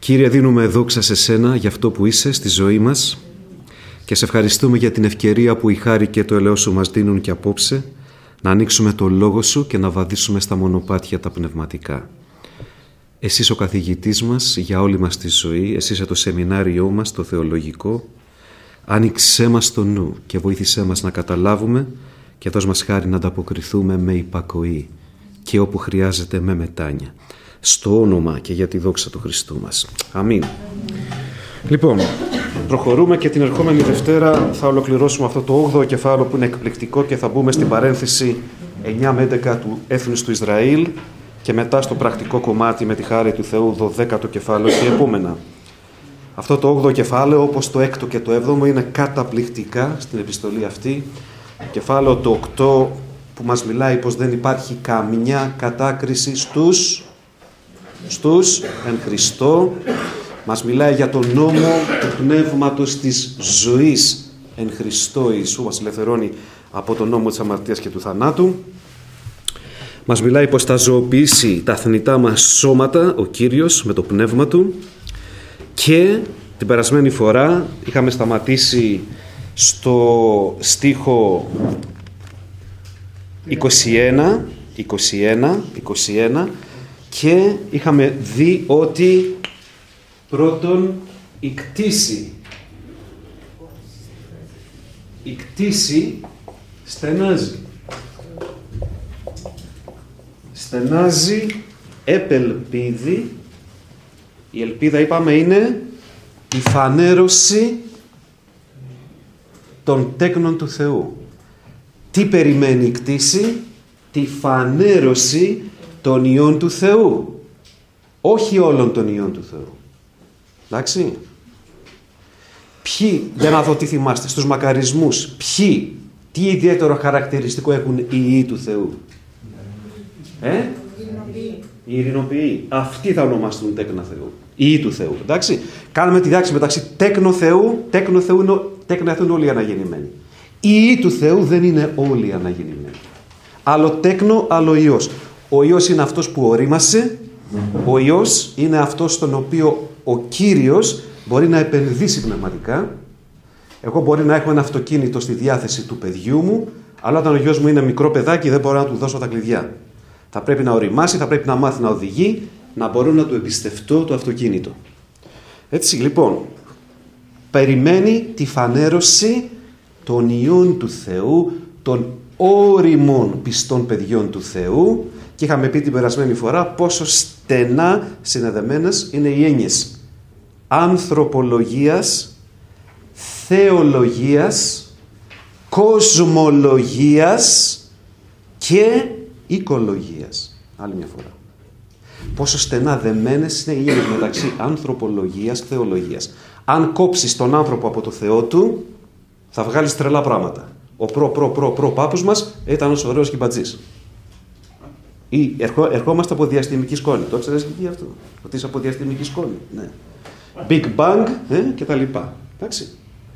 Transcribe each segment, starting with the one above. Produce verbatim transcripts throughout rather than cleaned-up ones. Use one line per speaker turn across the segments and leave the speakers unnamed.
Κύριε, δίνουμε δόξα σε Σένα για αυτό που είσαι στη ζωή μας και σε ευχαριστούμε για την ευκαιρία που η χάρη και το ελαιός Σου μας δίνουν και απόψε να ανοίξουμε το Λόγο Σου και να βαδίσουμε στα μονοπάτια τα πνευματικά. Εσύ είσαι ο καθηγητής μας για όλη μας τη ζωή, εσύ είσαι το σεμινάριό μας, το θεολογικό. Άνοιξέ μας το νου και βοήθησέ μας να καταλάβουμε και δώσ' μας χάρη να ανταποκριθούμε με υπακοή και όπου χρειάζεται με μετάνοια. Στο όνομα και για τη δόξα του Χριστού μας. Αμήν. Λοιπόν, προχωρούμε και την ερχόμενη Δευτέρα θα ολοκληρώσουμε αυτό το όγδοο κεφάλαιο που είναι εκπληκτικό και θα μπούμε στην παρένθεση εννιά με έντεκα του έθνους του Ισραήλ και μετά στο πρακτικό κομμάτι με τη χάρη του Θεού δωδέκατο κεφάλαιο και επόμενα. Αυτό το όγδοο κεφάλαιο, όπως το έκτο και το έβδομο, είναι καταπληκτικά στην επιστολή αυτή. Κεφάλαιο το οκτώ που μας μιλάει πως δεν υπάρχει καμιά κατάκριση στους, στους εν Χριστώ. Μας μιλάει για τον νόμο του πνεύματος της ζωής εν Χριστώ Ιησού. Μας ελευθερώνει από τον νόμο της αμαρτίας και του θανάτου. Μας μιλάει πως θα ζωοποιήσει τα θνητά μας σώματα ο Κύριος με το πνεύμα Του. Και την περασμένη φορά είχαμε σταματήσει στο στίχο είκοσι ένα, είκοσι ένα, είκοσι ένα και είχαμε δει ότι πρώτον η κτήση, η κτήση στενάζει. Στενάζει, επελπίδη. Η ελπίδα, είπαμε, είναι η φανέρωση των τέκνων του Θεού. Τι περιμένει η κτήση? Τη φανέρωση των ιών του Θεού. Όχι όλων των ιών του Θεού. Εντάξει. Ποιοι, για να δω τι θυμάστε, στους μακαρισμούς, ποιοι, τι ιδιαίτερο χαρακτηριστικό έχουν οι ιοί του Θεού? Ε? Οι ειρηνοποιοί. Αυτοί θα ονομαστούν τέκνα Θεού. Οι ιοί του Θεού. Εντάξει. Κάνουμε τη διάκριση μεταξύ τέκνο Θεού, τέκνο Θεού είναι, τέκνα Θεού είναι όλοι οι αναγεννημένοι. Οι ιοί του Θεού δεν είναι όλοι οι αναγεννημένοι. Άλλο τέκνο, άλλο ιός. Ο ιός είναι αυτός που ορίμασε. Ο ιός είναι αυτός στον οποίο ο Κύριος μπορεί να επενδύσει πνευματικά. Εγώ μπορεί να έχω ένα αυτοκίνητο στη διάθεση του παιδιού μου, αλλά όταν ο γιος μου είναι μικρό παιδάκι δεν μπορώ να του δώσω τα κλειδιά. Θα πρέπει να οριμάσει, θα πρέπει να μάθει να οδηγεί, να μπορώ να του εμπιστευτώ το αυτοκίνητο. Έτσι λοιπόν, περιμένει τη φανέρωση των ιών του Θεού, των όριμων πιστών παιδιών του Θεού, και είχαμε πει την περασμένη φορά πόσο στενά συνδεδεμένες είναι οι έννοιες ανθρωπολογίας, θεολογίας, κοσμολογίας και οικολογίας. Άλλη μια φορά. Πόσο στενά δεμένες είναι οι έννοιες μεταξύ ανθρωπολογίας και θεολογίας. Αν κόψεις τον άνθρωπο από το Θεό του, θα βγάλεις τρελά πράγματα. Ο προ προ προ προ πάπους μας ήταν ως ωραίος κυμπατζής. Ή ερχό, ερχόμαστε από διαστημική σκόνη. Το ξέρεις και τι αυτό? Ότι είσαι από διαστημική σκόνη. Ναι. Big Bang ε, και τα λοιπά. Εντάξει.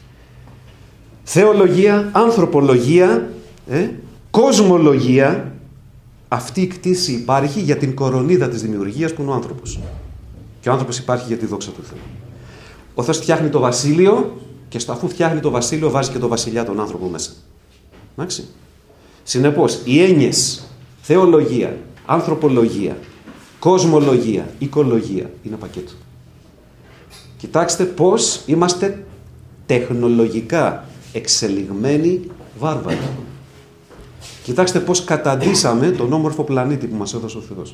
Θεολογία, ανθρωπολογία, ε, κοσμολογία. Αυτή η κτήση υπάρχει για την κορονίδα της δημιουργίας που είναι ο άνθρωπος. Και ο άνθρωπος υπάρχει για τη δόξα του Θεού. Ο Θεός φτιάχνει το βασίλειο και στο αφού φτιάχνει το βασίλειο βάζει και το βασιλιά τον άνθρωπο μέσα. Εντάξει. Συνεπώς, οι έννοιες θεολογία, ανθρωπολογία, κοσμολογία, οικολογία είναι πακέτο. Κοιτάξτε πώς είμαστε τεχνολογικά εξελιγμένοι βάρβαροι. Κοιτάξτε πώς καταντήσαμε τον όμορφο πλανήτη που μας έδωσε ο Θεός.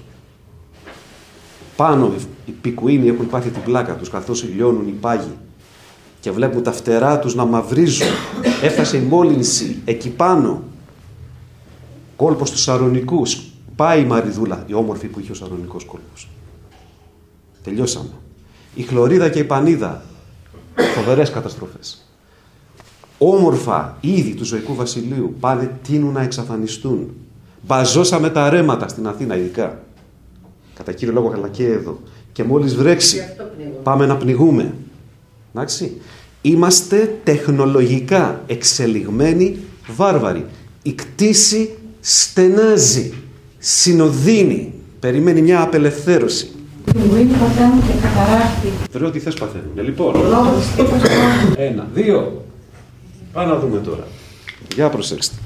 Πάνω οι πικουίνοι έχουν πάθει την πλάκα τους καθώς λιώνουν οι πάγοι και βλέπουν τα φτερά τους να μαυρίζουν. Έφτασε η μόλυνση εκεί πάνω. Κόλπος του Σαρονικούς. Πάει η Μαριδούλα, η όμορφη που είχε ο Σαρονικός κόλπος. Τελειώσαμε. Η Χλωρίδα και η Πανίδα. Φοβερές καταστροφές. Όμορφα είδη του ζωικού βασιλείου πάνε τείνουν να εξαφανιστούν. Μπαζώσαμε τα ρέματα στην Αθήνα ειδικά. Κατά κύριο λόγο αλλά και εδώ. Και μόλις βρέξει πάμε να πνιγούμε. Εντάξει. Είμαστε τεχνολογικά εξελιγμένοι βάρβαροι. Η κτήση στενάζει, συνοδύνει, περιμένει μια απελευθέρωση.
Πινγουίνοι παθαίνουν και καταράκτη.
Βρε ό,τι θες παθαίνουν. Λοιπόν, ένα, δύο. Πάμε να δούμε τώρα. Για προσέξτε.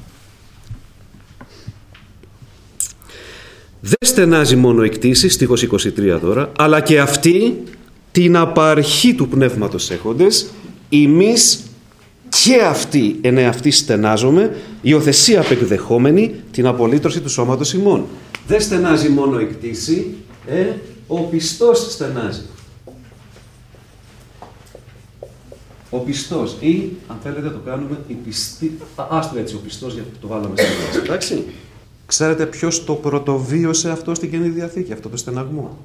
Δεν στενάζει μόνο η κτήση, στίχος είκοσι τρία τώρα, αλλά και αυτή την απαρχή του πνεύματος έχοντες, εμείς και αυτοί εν εαυτοί στενάζομαι, υιοθεσία απεκδεχόμενη την απολύτρωση του σώματος ημών. Δεν στενάζει μόνο η κτήση, ε, ο πιστός στενάζει. Ο πιστός ή, αν θέλετε το κάνουμε, η πιστή, άστο έτσι, ο πιστός, γιατί το βάλαμε στην βάση, εντάξει. Ξέρετε ποιος το πρωτοβίωσε αυτό στην Καινή Διαθήκη, αυτό το στεναγμό?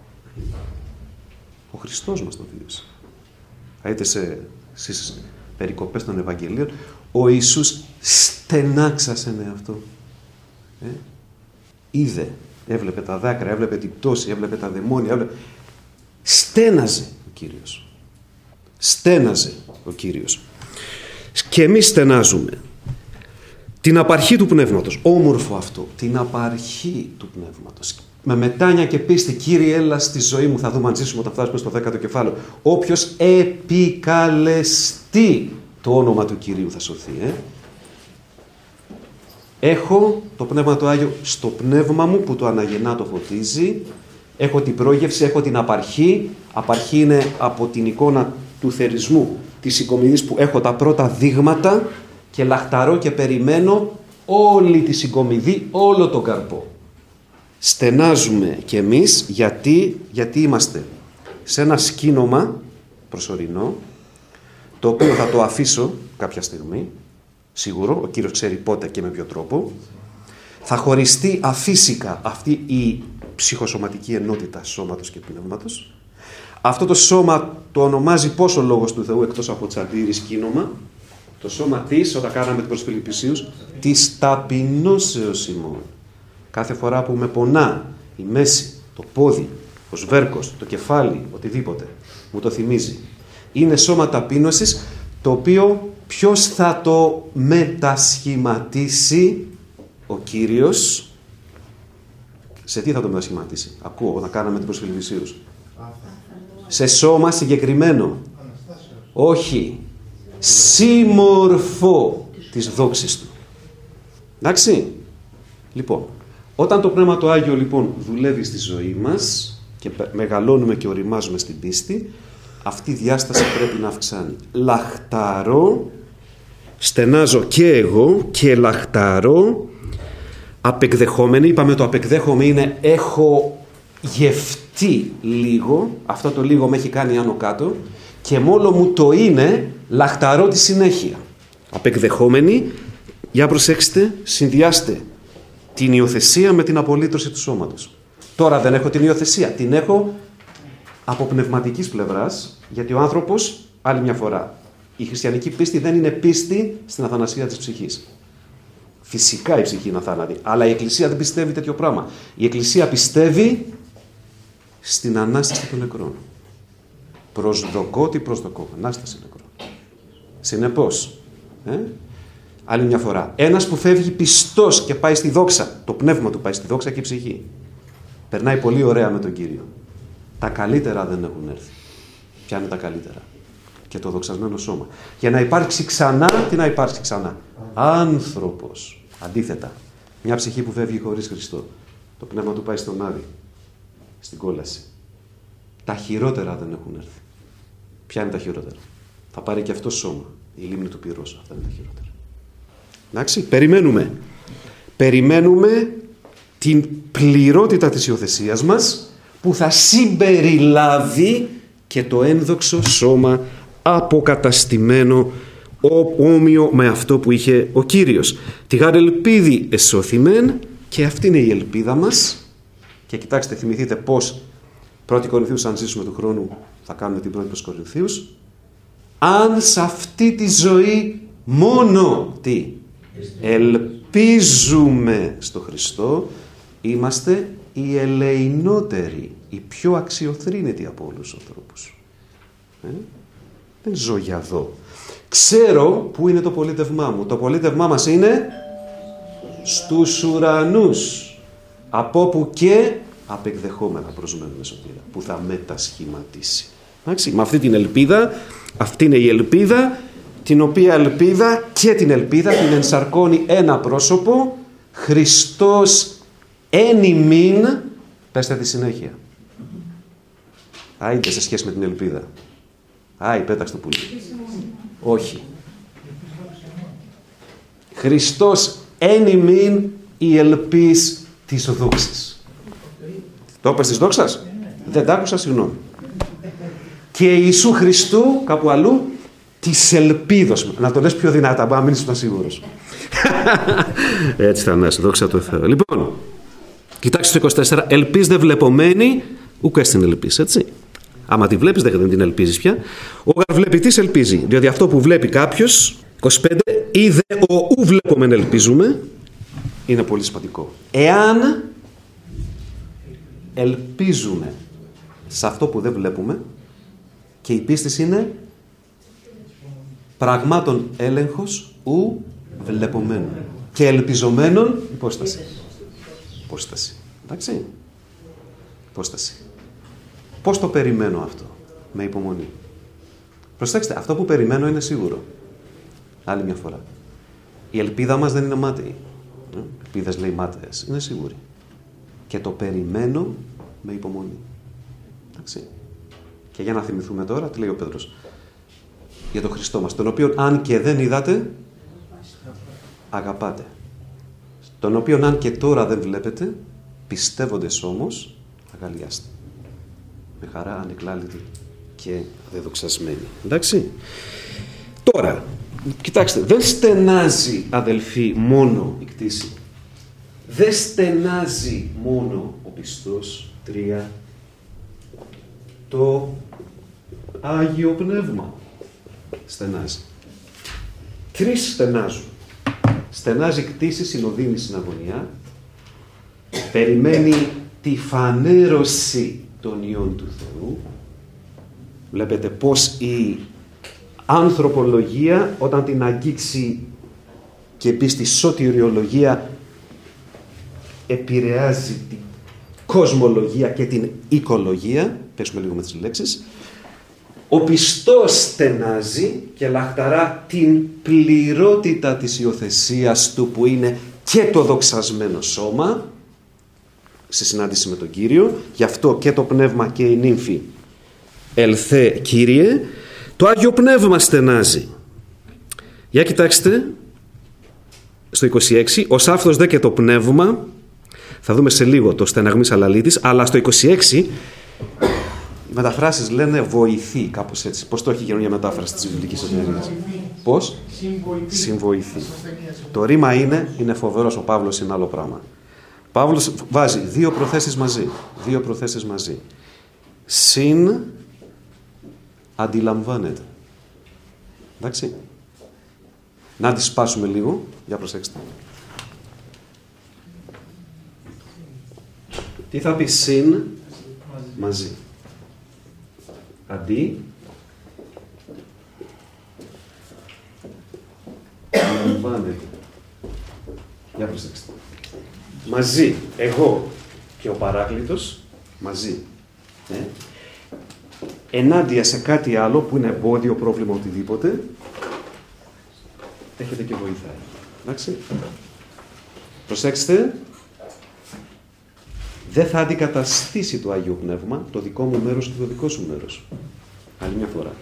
Ο Χριστός μας το βίωσε. Θα είτε σε, στις περικοπές των Ευαγγελίων, ο Ιησούς στενάξασε με αυτό. Ε? Είδε, έβλεπε τα δάκρυα, έβλεπε την πτώση, έβλεπε τα δαιμόνια, έβλεπε... στέναζε ο Κύριος. Στέναζε ο Κύριος. Και εμείς στενάζουμε. Την απαρχή του πνεύματος. Όμορφο αυτό. Την απαρχή του πνεύματος. Με μετάνοια και πίστη, Κύριε, έλα στη ζωή μου. Θα δούμε αν ζήσουμε όταν φτάσουμε στο δέκατο κεφάλαιο. Όποιος επικαλεστεί το όνομα του Κυρίου θα σωθεί. Ε? Έχω το Πνεύμα του Άγιο στο πνεύμα μου που το αναγεννά, το φωτίζει. Έχω την πρόγευση, έχω την απαρχή. Απαρχή είναι από την εικόνα του θερισμού της συγκομιδής που έχω τα πρώτα δείγματα και λαχταρώ και περιμένω όλη τη συγκομιδή, όλο τον καρπό. Στενάζουμε κι εμείς γιατί, γιατί είμαστε σε ένα σκήνομα προσωρινό, το οποίο θα το αφήσω κάποια στιγμή, σίγουρο, ο Κύριος ξέρει πότε και με ποιο τρόπο. Θα χωριστεί αφύσικα αυτή η ψυχοσωματική ενότητα σώματος και πνεύματος. Αυτό το σώμα το ονομάζει πώς ο Λόγος του Θεού, εκτός από τσαντήρι σκήνομα? Το σώμα της, όταν κάναμε την προς Φιλιππισίους, της ταπεινώσεως ημών. Κάθε φορά που με πονά η μέση, το πόδι, ο σβέρκος, το κεφάλι, οτιδήποτε, μου το θυμίζει. Είναι σώμα ταπείνωσης, το οποίο ποιος θα το μετασχηματίσει? Ο Κύριος. Σε τι θα το μετασχηματίσει? Ακούω όταν κάναμε την προς Φιλιππισίους. Σε σώμα συγκεκριμένο. Όχι. Σύμμορφο της δόξης του. Εντάξει. Λοιπόν, όταν το Πνεύμα το Άγιο λοιπόν δουλεύει στη ζωή μας και μεγαλώνουμε και οριμάζουμε στην πίστη, αυτή η διάσταση πρέπει να αυξάνει. Λαχταρώ, στενάζω και εγώ και λαχταρώ, απεκδεχόμενοι. Είπαμε το απεκδέχομαι είναι έχω γευτεί λίγο, αυτό το λίγο με έχει κάνει άνω κάτω και μόνο μου το είναι λαχταρώ τη συνέχεια. Απεκδεχόμενοι, για προσέξτε, συνδυάστε την υιοθεσία με την απολύτρωση του σώματος. Τώρα δεν έχω την υιοθεσία, την έχω από πνευματικής πλευράς, γιατί ο άνθρωπος, άλλη μια φορά, η χριστιανική πίστη δεν είναι πίστη στην αθανασία της ψυχής. Φυσικά η ψυχή είναι αθάνατη, αλλά η Εκκλησία δεν πιστεύει τέτοιο πράγμα. Η Εκκλησία πιστεύει στην Ανάσταση των νεκρών. Προσδοκώ τι προσδοκώ. Ανάσταση νεκρών. Συνεπώς, ε, άλλη μια φορά, ένας που φεύγει πιστός και πάει στη δόξα, το πνεύμα του πάει στη δόξα και η ψυχή, περνάει πολύ ωραία με τον Κύριο. Τα καλύτερα δεν έχουν έρθει. Ποια είναι τα καλύτερα? Και το δοξασμένο σώμα. Για να υπάρξει ξανά, τι να υπάρξει ξανά? Άνθρωπος. Αντίθετα, μια ψυχή που φεύγει χωρίς Χριστό, το πνεύμα του πάει στον Άδη, στην κόλαση. Τα χειρότερα δεν έχουν έρθει. Ποια είναι τα χειρότερα? Θα πάρει και αυτό σώμα, η λίμνη του πυρός. Αυτά είναι τα χειρότερα. Εντάξει, περιμένουμε. Περιμένουμε την πληρότητα της υιοθεσίας μας που θα συμπεριλάβει και το ένδοξο σώμα αποκαταστημένο όμοιο με αυτό που είχε ο Κύριος. Τη γάρ ελπίδη εσώθημεν, και αυτή είναι η ελπίδα μας. Και κοιτάξτε, θυμηθείτε πως πρώτη Κορινθίους, αν ζήσουμε του χρόνου θα κάνουμε την πρώτη προς Κορινθίους, αν σε αυτή τη ζωή μόνο τι ελπίζουμε στο Χριστό, είμαστε οι ελεηνότεροι, οι πιο αξιοθρήνητοι από όλους τους ανθρώπους. Ε? Δεν ζω για εδώ. Ξέρω που είναι το πολίτευμά μου. Το πολίτευμά μας είναι στους ουρανούς, από όπου και απεκδεχόμενα προσμένουμε σωτήρα, που θα μετασχηματίσει. Εντάξει, με αυτή την ελπίδα, αυτή είναι η ελπίδα, την οποία ελπίδα και την ελπίδα την ενσαρκώνει ένα πρόσωπο, Χριστός εν ημίν, πέστε τη συνέχεια. Άιντε σε σχέση με την ελπίδα. Άι, πέταξε το πουλί. Όχι. Χριστός εν ημίν η ελπίς της δόξης. Το είπες της δόξας? Δεν τ' άκουσα, συγγνώμη. Και Ιησού Χριστού, κάπου αλλού, της ελπίδος. Να το λες πιο δυνατά, μπορεί να μείνεις στον σίγουρος. Έτσι θα ανάσει, δόξα τω Θεώ. Λοιπόν, κοιτάξτε το είκοσι τέσσερα. Ελπίς δε βλεπομένη, ουκ έστιν ελπίς, έτσι. Άμα τη βλέπεις, δεν την ελπίζεις πια. Ο γαρβλεπητής ελπίζει, διότι αυτό που βλέπει κάποιος, είκοσι πέντε, είδε ο ου βλέπομεν ελπίζουμε, είναι πολύ σημαντικό. Εάν ελπίζουμε σε αυτό που δεν βλέπουμε, και η πίστη είναι πραγμάτων έλεγχος ου βλεπομένων και ελπιζομένων υπόσταση. Υπόσταση. Εντάξει. Υπόσταση. Πώς το περιμένω αυτό? Με υπομονή. Προσέξτε, αυτό που περιμένω είναι σίγουρο. Άλλη μια φορά. Η ελπίδα μας δεν είναι μάταιη. Ελπίδες λέει μάταιες. Είναι σίγουρη. Και το περιμένω με υπομονή. Εντάξει. Και για να θυμηθούμε τώρα, τι λέει ο Πέτρος για τον Χριστό μας, τον οποίο αν και δεν είδατε, αγαπάτε. Τον οποίο αν και τώρα δεν βλέπετε, πιστεύοντες όμως, αγαλιάστε. Με χαρά ανεκλάλητη και αδεδοξασμένη. Εντάξει. Τώρα, κοιτάξτε, δεν στενάζει, αδελφοί, μόνο η κτήση. Δεν στενάζει μόνο ο πιστός. Τρία. Το Άγιο Πνεύμα στενάζει. Τρεις στενάζουν. Στενάζει κτήση, συνοδύνη, συναγωνιά. Περιμένει τη φανέρωση των ιών του Θεού. Βλέπετε πως η ανθρωπολογία, όταν την αγγίξει και μπει στη σωτηριολογία, επηρεάζει την κοσμολογία και την οικολογία. Πέσουμε λίγο με τις λέξεις. Ο πιστός στενάζει και λαχταρά την πληρότητα της υιοθεσίας του, που είναι και το δοξασμένο σώμα, σε συνάντηση με τον Κύριο. Γι' αυτό και το πνεύμα και η νύμφη ελθέ Κύριε. Το Άγιο Πνεύμα στενάζει. Για κοιτάξτε στο είκοσι έξι. Ως αυτός δε και το πνεύμα, θα δούμε σε λίγο το στεναγμής αλαλήτης, αλλά στο είκοσι έξι οι μεταφράσεις λένε βοηθεί, κάπως έτσι. Πώς το έχει η καινούργια μετάφραση της βιβλικής εταιρείας? Πώς? Συμβοηθεί. Συμβοηθεί. Το ρήμα είναι, είναι φοβερός ο Παύλος, είναι άλλο πράγμα. Παύλος βάζει δύο προθέσεις μαζί. Δύο προθέσεις μαζί. Συν αντιλαμβάνεται. Εντάξει. Να τις σπάσουμε λίγο. Για προσέξτε. Τι θα πει συν? Μαζί. Αντί αντιλαμβάνεται. Για προσέξτε. Μαζί. Εγώ και ο Παράκλητος μαζί. Ε? Ενάντια σε κάτι άλλο που είναι εμπόδιο, πρόβλημα, οτιδήποτε, έχετε και βοηθάει. Εντάξει. Προσέξτε. Δεν θα αντικαταστήσει το Άγιο Πνεύμα το δικό μου μέρος και το δικό σου μέρος. Άλλη μια φορά.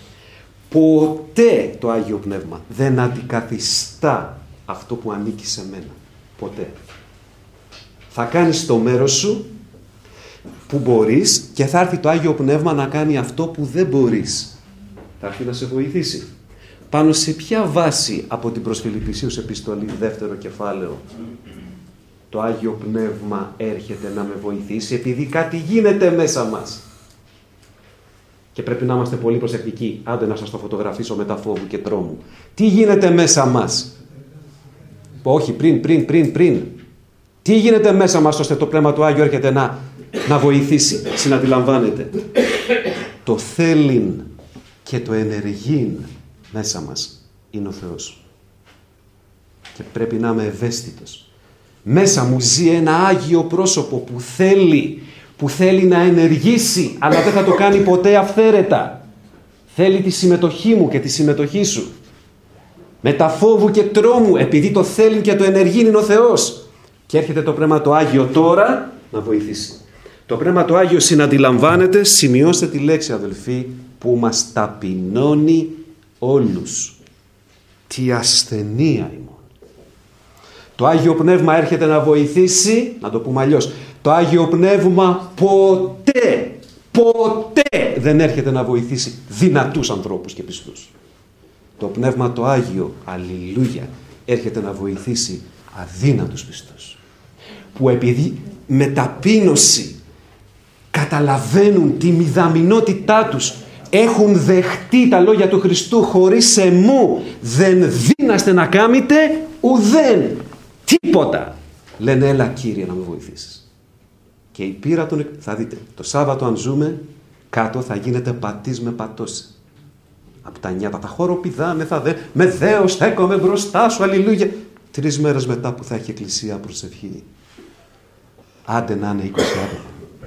Ποτέ το Άγιο Πνεύμα δεν αντικαθιστά αυτό που ανήκει σε μένα. Ποτέ. Θα κάνεις το μέρος σου που μπορείς και θα έρθει το Άγιο Πνεύμα να κάνει αυτό που δεν μπορείς. Θα έρθει να σε βοηθήσει. Πάνω σε ποια βάση από την προς Φιλιππισίους επιστολή, δεύτερο κεφάλαιο, το Άγιο Πνεύμα έρχεται να με βοηθήσει? Επειδή κάτι γίνεται μέσα μας. Και πρέπει να είμαστε πολύ προσεκτικοί. Άντε να σας το φωτογραφίσω μετά φόβου και τρόμου. Τι γίνεται μέσα μας? Όχι, πριν, πριν, πριν, πριν. Τι γίνεται μέσα μας ώστε το Πνεύμα του Άγιο έρχεται να, να βοηθήσει? Συναντιλαμβάνετε. Το θέλειν και το ενεργειν μέσα μας είναι ο Θεός. Και πρέπει να είμαι ευαίσθητος. Μέσα μου ζει ένα Άγιο πρόσωπο που θέλει, που θέλει να ενεργήσει, αλλά δεν θα το κάνει ποτέ αυθαίρετα. Θέλει τη συμμετοχή μου και τη συμμετοχή σου. Με τα φόβου και τρόμου, επειδή το θέλει και το ενεργεί είναι ο Θεός. Και έρχεται το Πνεύμα το Άγιο τώρα να βοηθήσει. Το Πνεύμα το Άγιο συναντιλαμβάνεται, σημειώστε τη λέξη αδελφοί, που μας ταπεινώνει όλους. Τι ασθενεία ημών. Το Άγιο Πνεύμα έρχεται να βοηθήσει, να το πούμε αλλιώς, το Άγιο Πνεύμα ποτέ, ποτέ δεν έρχεται να βοηθήσει δυνατούς ανθρώπους και πιστούς. Το Πνεύμα το Άγιο, αλληλούια, έρχεται να βοηθήσει αδύνατους πιστούς. Που επειδή με ταπείνωση καταλαβαίνουν τη μηδαμινότητά τους, έχουν δεχτεί τα λόγια του Χριστού, χωρίς εμού δεν δύναστε να κάμετε ουδέν τίποτα. Λένε έλα Κύριε να με βοηθήσεις. Και η πείρα των... θα δείτε, το Σάββατο αν ζούμε κάτω θα γίνεται πατής με πατώση. Από τα νιάτα τα χοροπηδάνε, θα δε, με δέος στέκομαι μπροστά σου, αλληλούια. Τρεις μέρες μετά που θα έχει εκκλησία προσευχή, άντε να είναι είκοσι άτομα.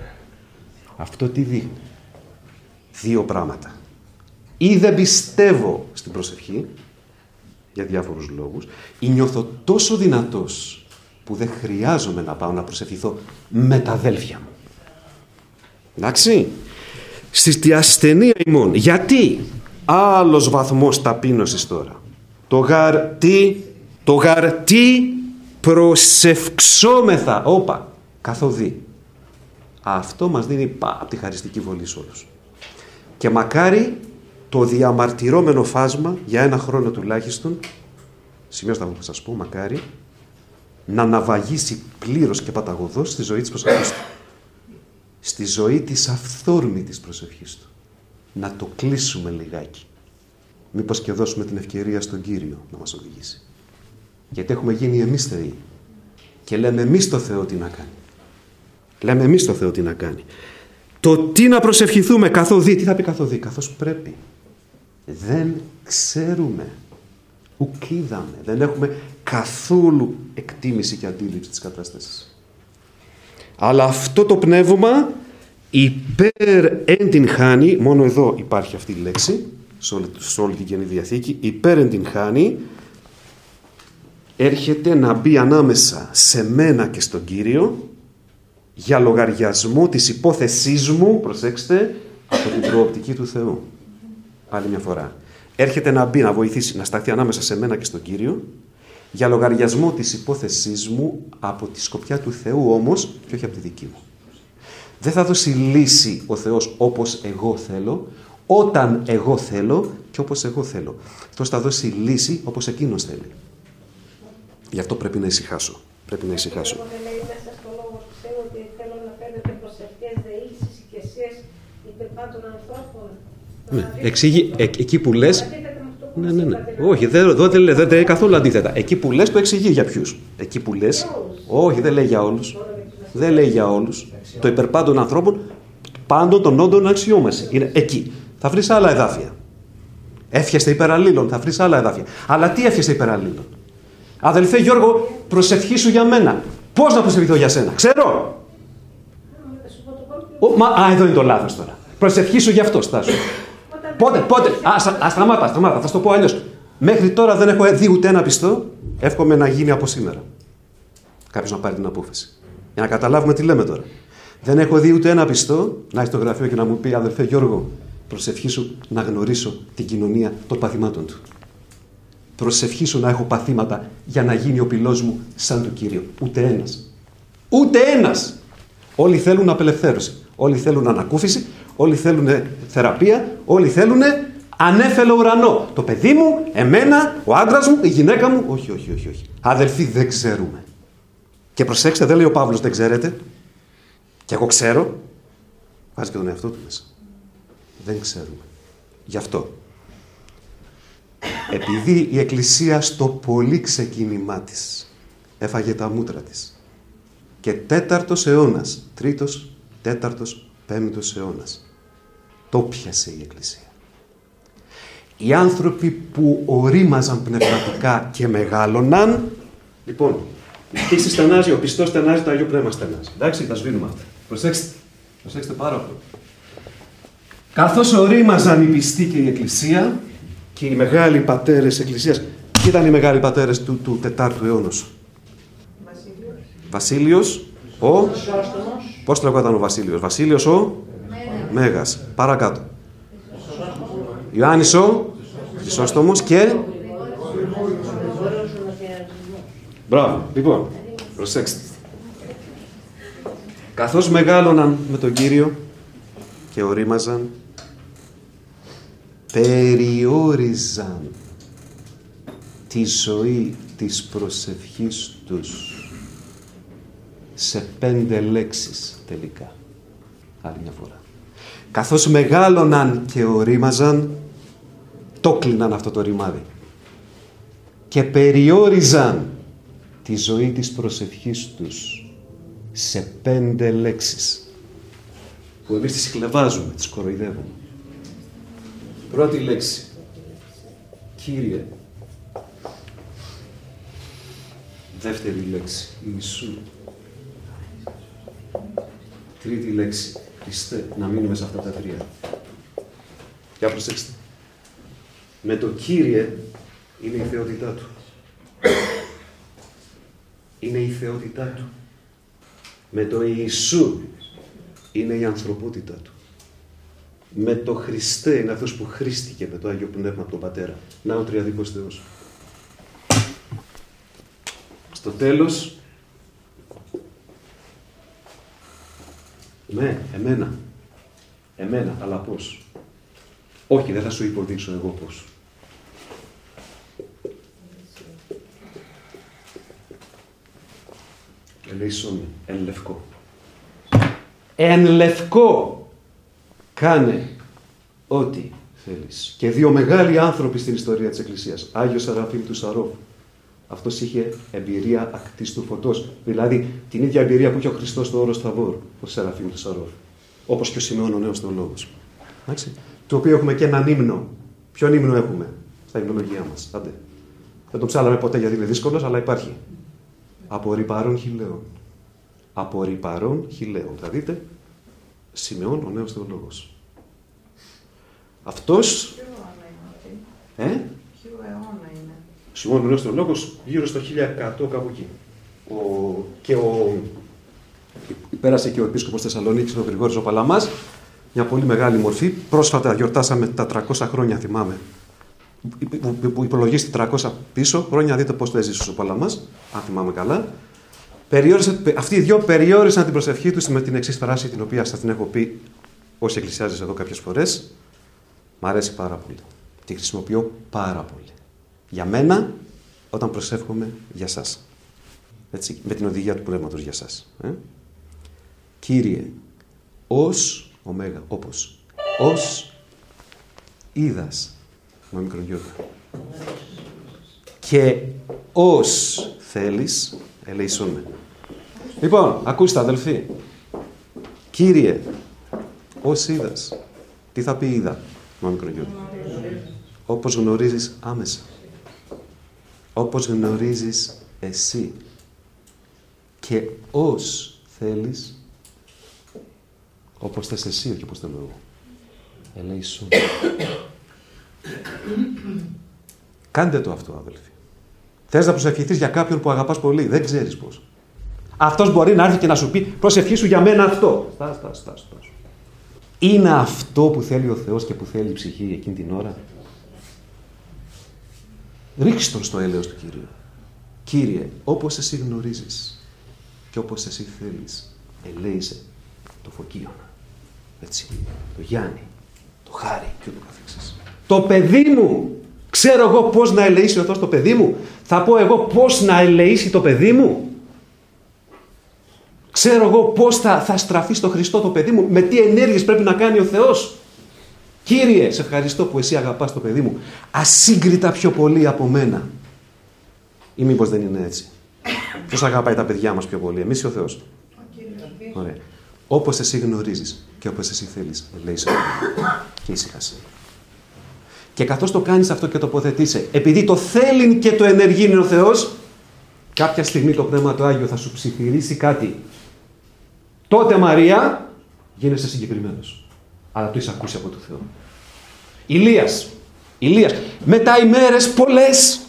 Αυτό τι δείχνει? Δύο πράγματα. Ή δεν πιστεύω στην προσευχή, για διάφορους λόγους, ή νιώθω τόσο δυνατός που δεν χρειάζομαι να πάω να προσευχηθώ με τα αδέλφια μου. Εντάξει. Στη ασθενεία ημών. Γιατί? Άλλος βαθμός ταπείνωσης τώρα. Το γαρτί, το γαρτί προσευξόμεθα. Όπα, καθοδεί. Αυτό μας δίνει πά, από τη χαριστική βολή σε όλους. Και μακάρι το διαμαρτυρώμενο φάσμα για ένα χρόνο τουλάχιστον, σημειώστε που θα σας πω, μακάρι να ναυαγήσει πλήρως και παταγωδώς στη ζωή της προσευχής του. Στη ζωή της αυθόρμητης προσευχής του. Να το κλείσουμε λιγάκι. Μήπως και δώσουμε την ευκαιρία στον Κύριο να μας οδηγήσει. Γιατί έχουμε γίνει εμείς Θεοί. Και λέμε εμείς το Θεό τι να κάνει. Λέμε εμείς το Θεό τι να κάνει. Το τι να προσευχηθούμε καθοδεί. Τι θα πει καθοδεί? Καθώς πρέπει. Δεν ξέρουμε. Ουκ είδαμε. Δεν έχουμε καθόλου εκτίμηση και αντίληψη της κατάστασης. Αλλά αυτό το πνεύμα υπέρ εν την χάνει, μόνο εδώ υπάρχει αυτή η λέξη, σε όλη, σε όλη την Καινή Διαθήκη, υπέρ εν την χάνει, έρχεται να μπει ανάμεσα σε μένα και στον Κύριο, για λογαριασμό της υπόθεσής μου, προσέξτε, από την προοπτική του Θεού. Άλλη μια φορά. Έρχεται να μπει, να βοηθήσει, να σταθεί ανάμεσα σε μένα και στον Κύριο, για λογαριασμό της υπόθεσής μου, από τη σκοπιά του Θεού όμως, και όχι από τη δική μου. Δεν θα δώσει λύση ο Θεός όπως εγώ θέλω, όταν εγώ θέλω και όπως εγώ θέλω. Αυτός θα δώσει λύση όπως εκείνος θέλει. Γι' αυτό πρέπει να ησυχάσω. Πρέπει να ησυχάσω.
Ότι θέλω να παίρνετε προσευχές, δεήσεις, οικεσίες υπέρ πάντων ανθρώπων.
Ναι, εξηγεί, ε, εκεί που λες... Ναι, ναι, ναι. Όχι, δεν, δεν, δεν, δεν λέει καθόλου αντίθετα. Εκεί που λες το εξηγεί για ποιους. Εκεί που λες... Όχι, δεν λέει για όλους. Δεν λέει για όλους. Το υπέρ πάντων ανθρώπων, πάντων των όντων αξιόμαση. Είναι εκεί. Θα βρεις άλλα εδάφια. Εύχεστε υπέρ αλλήλων, θα βρεις άλλα εδάφια. Αλλά τι εύχεστε υπέρ αλλήλων? Αδελφέ Γιώργο, προσευχήσου για μένα. Πώς να προσευχηθώ για σένα? Ξέρω. Ο, μα, α, εδώ είναι το λάθος τώρα. Προσευχήσου για αυτό, στάσου. Πότε, πότε. Α, α, σταμάτα, σταμάτα. Θα σου το πω αλλιώς. Μέχρι τώρα δεν έχω δει ούτε ένα πιστό. Εύχομαι να γίνει από σήμερα. Κάποιος να πάρει την απόφαση. Για να καταλάβουμε τι λέμε τώρα. Δεν έχω δει ούτε ένα πιστό να έχει στο γραφείο και να μου πει, αδελφέ Γιώργο, προσευχήσου να γνωρίσω την κοινωνία των παθημάτων του. Προσευχήσου να έχω παθήματα για να γίνει ο πυλός μου σαν του Κύριο. Ούτε ένας. Ούτε ένας. Όλοι θέλουν απελευθέρωση. Όλοι θέλουν ανακούφιση. Όλοι θέλουν θεραπεία. Όλοι θέλουν ανέφελο ουρανό. Το παιδί μου, εμένα, ο άντρας μου, η γυναίκα μου. Όχι, όχι, όχι, όχι. Αδελφοί, δεν ξέρουμε. Και προσέξτε, δεν λέει ο Παύλος, δεν ξέρετε. Και εγώ ξέρω. Βάζει και τον εαυτό του μέσα. Δεν ξέρουμε. Γι' αυτό. Επειδή η Εκκλησία στο πολύ ξεκίνημά της έφαγε τα μούτρα της και τέταρτος αιώνας, τρίτος, τέταρτος, πέμπτος αιώνας, το πιάσε η Εκκλησία. Οι άνθρωποι που ορίμαζαν πνευματικά και μεγάλωναν, λοιπόν, Τι στενάζει, ο πιστός στενάζει, το Άγιο Πνεύμα στενάζει. Εντάξει, τα σβήνουμε αυτά. Προσέξτε, προσέξτε πάρα πολύ. Καθώς ορίμαζαν οι πιστοί και η Εκκλησία και οι μεγάλοι πατέρες της Εκκλησίας, ποιοι ήταν οι μεγάλοι πατέρες του, του τετάρτου αιώνος? Βασίλειος. Βασίλειος, ο... Πώς λεγόταν ο Βασίλειος? Βασίλειος ο... Μέγας. Μέγας. Παρακάτω. Ιωάννης ο Χρυσόστομος και... Μπράβο. Λοιπόν, προσέξτε. Καθώς μεγάλωναν με τον Κύριο και ορίμαζαν, περιόριζαν τη ζωή της προσευχής τους σε πέντε λέξεις τελικά. Άλλη μια φορά. Καθώς μεγάλωναν και ορίμαζαν, το κλείναν αυτό το ρημάδι και περιόριζαν τη ζωή της προσευχής τους σε πέντε λέξεις που εμείς τις χλεβάζουμε, τις κοροϊδεύουμε. Πρώτη λέξη, Κύριε. Δεύτερη λέξη, Ιησού. Τρίτη λέξη, Χριστέ. Να μείνουμε σε αυτά τα τρία. Για προσέξτε. Με το Κύριε είναι η θεότητά Του. Είναι η θεότητά Του. Με το Ιησού είναι η ανθρωπότητά Του. Με το Χριστέ είναι αυτός που χρήστηκε με το Άγιο Πνεύμα από τον Πατέρα. Να ο τριαδικός Θεός. Στο τέλος, ναι, εμένα. Εμένα, αλλά πώς? Όχι, δεν θα σου υποδείξω εγώ πώς. Ελεησόν, εν λευκό. Εν λευκό κάνε ό,τι θέλεις. Και δύο μεγάλοι άνθρωποι στην ιστορία της Εκκλησίας. Άγιος Σεραφείμ του Σαρόφ. Αυτός είχε εμπειρία ακτής του φωτός. Δηλαδή την ίδια εμπειρία που είχε ο Χριστός στο όρος Θαβόρ, ο Σεραφείμ του Σαρόφ. Όπως και ο Σιμεών ο Νέος Θεολόγος. Εντάξει. Το οποίο έχουμε και έναν ύμνο. Ποιον ύμνο έχουμε στα υμνολογία μας? Άντε. Δεν το ψάλαμε ποτέ γιατί είναι δύσκολος, αλλά υπάρχει. Από ρηπαρών χιλέων. Από ρηπαρών χιλέων. Θα δείτε, Σιμεών ο Νέος Θεολόγος. Αυτός... Ε? Ποιο αιώνα είναι? Σιμεών ο Νέος Θεολόγος γύρω στο χίλια εκατό κάπου εκεί. Ο... Και ο... Πέρασε και ο επίσκοπος Θεσσαλονίκης, ο Γρηγόρης ο Παλαμάς, μια πολύ μεγάλη μορφή. Πρόσφατα γιορτάσαμε τα τριακόσια χρόνια, θυμάμαι, που υπολογίστε τριακόσια πίσω χρόνια, δείτε πώς το έζησε ο Παλαμάς, αν θυμάμαι καλά. Περιόρισε, αυτοί οι δυο περιόρισαν την προσευχή τους με την εξής φράση, την οποία σας την έχω πει όσοι εκκλησιάζεις εδώ κάποιες φορές. Μ' αρέσει πάρα πολύ. Τη χρησιμοποιώ πάρα πολύ. Για μένα, όταν προσεύχομαι για σας. Έτσι, με την οδηγία του Πνεύματος για σας. Ε? Κύριε, ως ωμέγα, όπως, ως είδας, με μικρογιώτα. Και ως θέλεις, ελεησόν με. Λοιπόν, ακούστε αδελφοί. Κύριε, ως είδας. Τι θα πει είδα, με μικρογιώτα? Όπως γνωρίζεις άμεσα. Όπως γνωρίζεις εσύ. Και ως θέλεις, όπως θες εσύ, όχι όπως θέλω εγώ. Ελεησόν. Κάντε το αυτό, αδελφοί. Θες να προσευχηθείς για κάποιον που αγαπάς πολύ, δεν ξέρεις πώς. Αυτός μπορεί να έρθει και να σου πει, προσευχήσου για μένα αυτό. Στάς, στάς, στάς, στάς. Είναι αυτό που θέλει ο Θεός και που θέλει η ψυχή εκείνη την ώρα? Ρίξ' τον στο έλεος του Κυρίου. Κύριε, όπως εσύ γνωρίζεις και όπως εσύ θέλεις, ελέησε το Φωκίωνα, έτσι, το Γιάννη, το Χάρη και ούτω καθεξής. Το παιδί μου, ξέρω εγώ πώς να ελεήσει ο Θεός το παιδί μου? Θα πω εγώ πώς να ελεήσει το παιδί μου? Ξέρω εγώ πώς θα, θα στραφεί στο Χριστό το παιδί μου? Με τι ενέργειες πρέπει να κάνει ο Θεός? Κύριε, σε ευχαριστώ που εσύ αγαπάς το παιδί μου ασύγκριτα πιο πολύ από μένα. Ή μήπως δεν είναι έτσι? Ποιος αγαπάει τα παιδιά μας πιο πολύ, εμείς ή ο Θεός? Ωραία. Όπως εσύ γνωρίζεις και όπως εσύ θέλεις, ελέησε και ησυχάσε. Και καθώς το κάνεις αυτό και τοποθετείσαι, επειδή το θέλει και το ενεργεί είναι ο Θεός, κάποια στιγμή το Πνεύμα το Άγιο θα σου ψιθυρίσει κάτι. Τότε, Μαρία, γίνεσαι συγκεκριμένος. Αλλά το είσαι ακούσει από τον Θεό. Ηλίας. Ηλίας. Μετά ημέρες πολλές.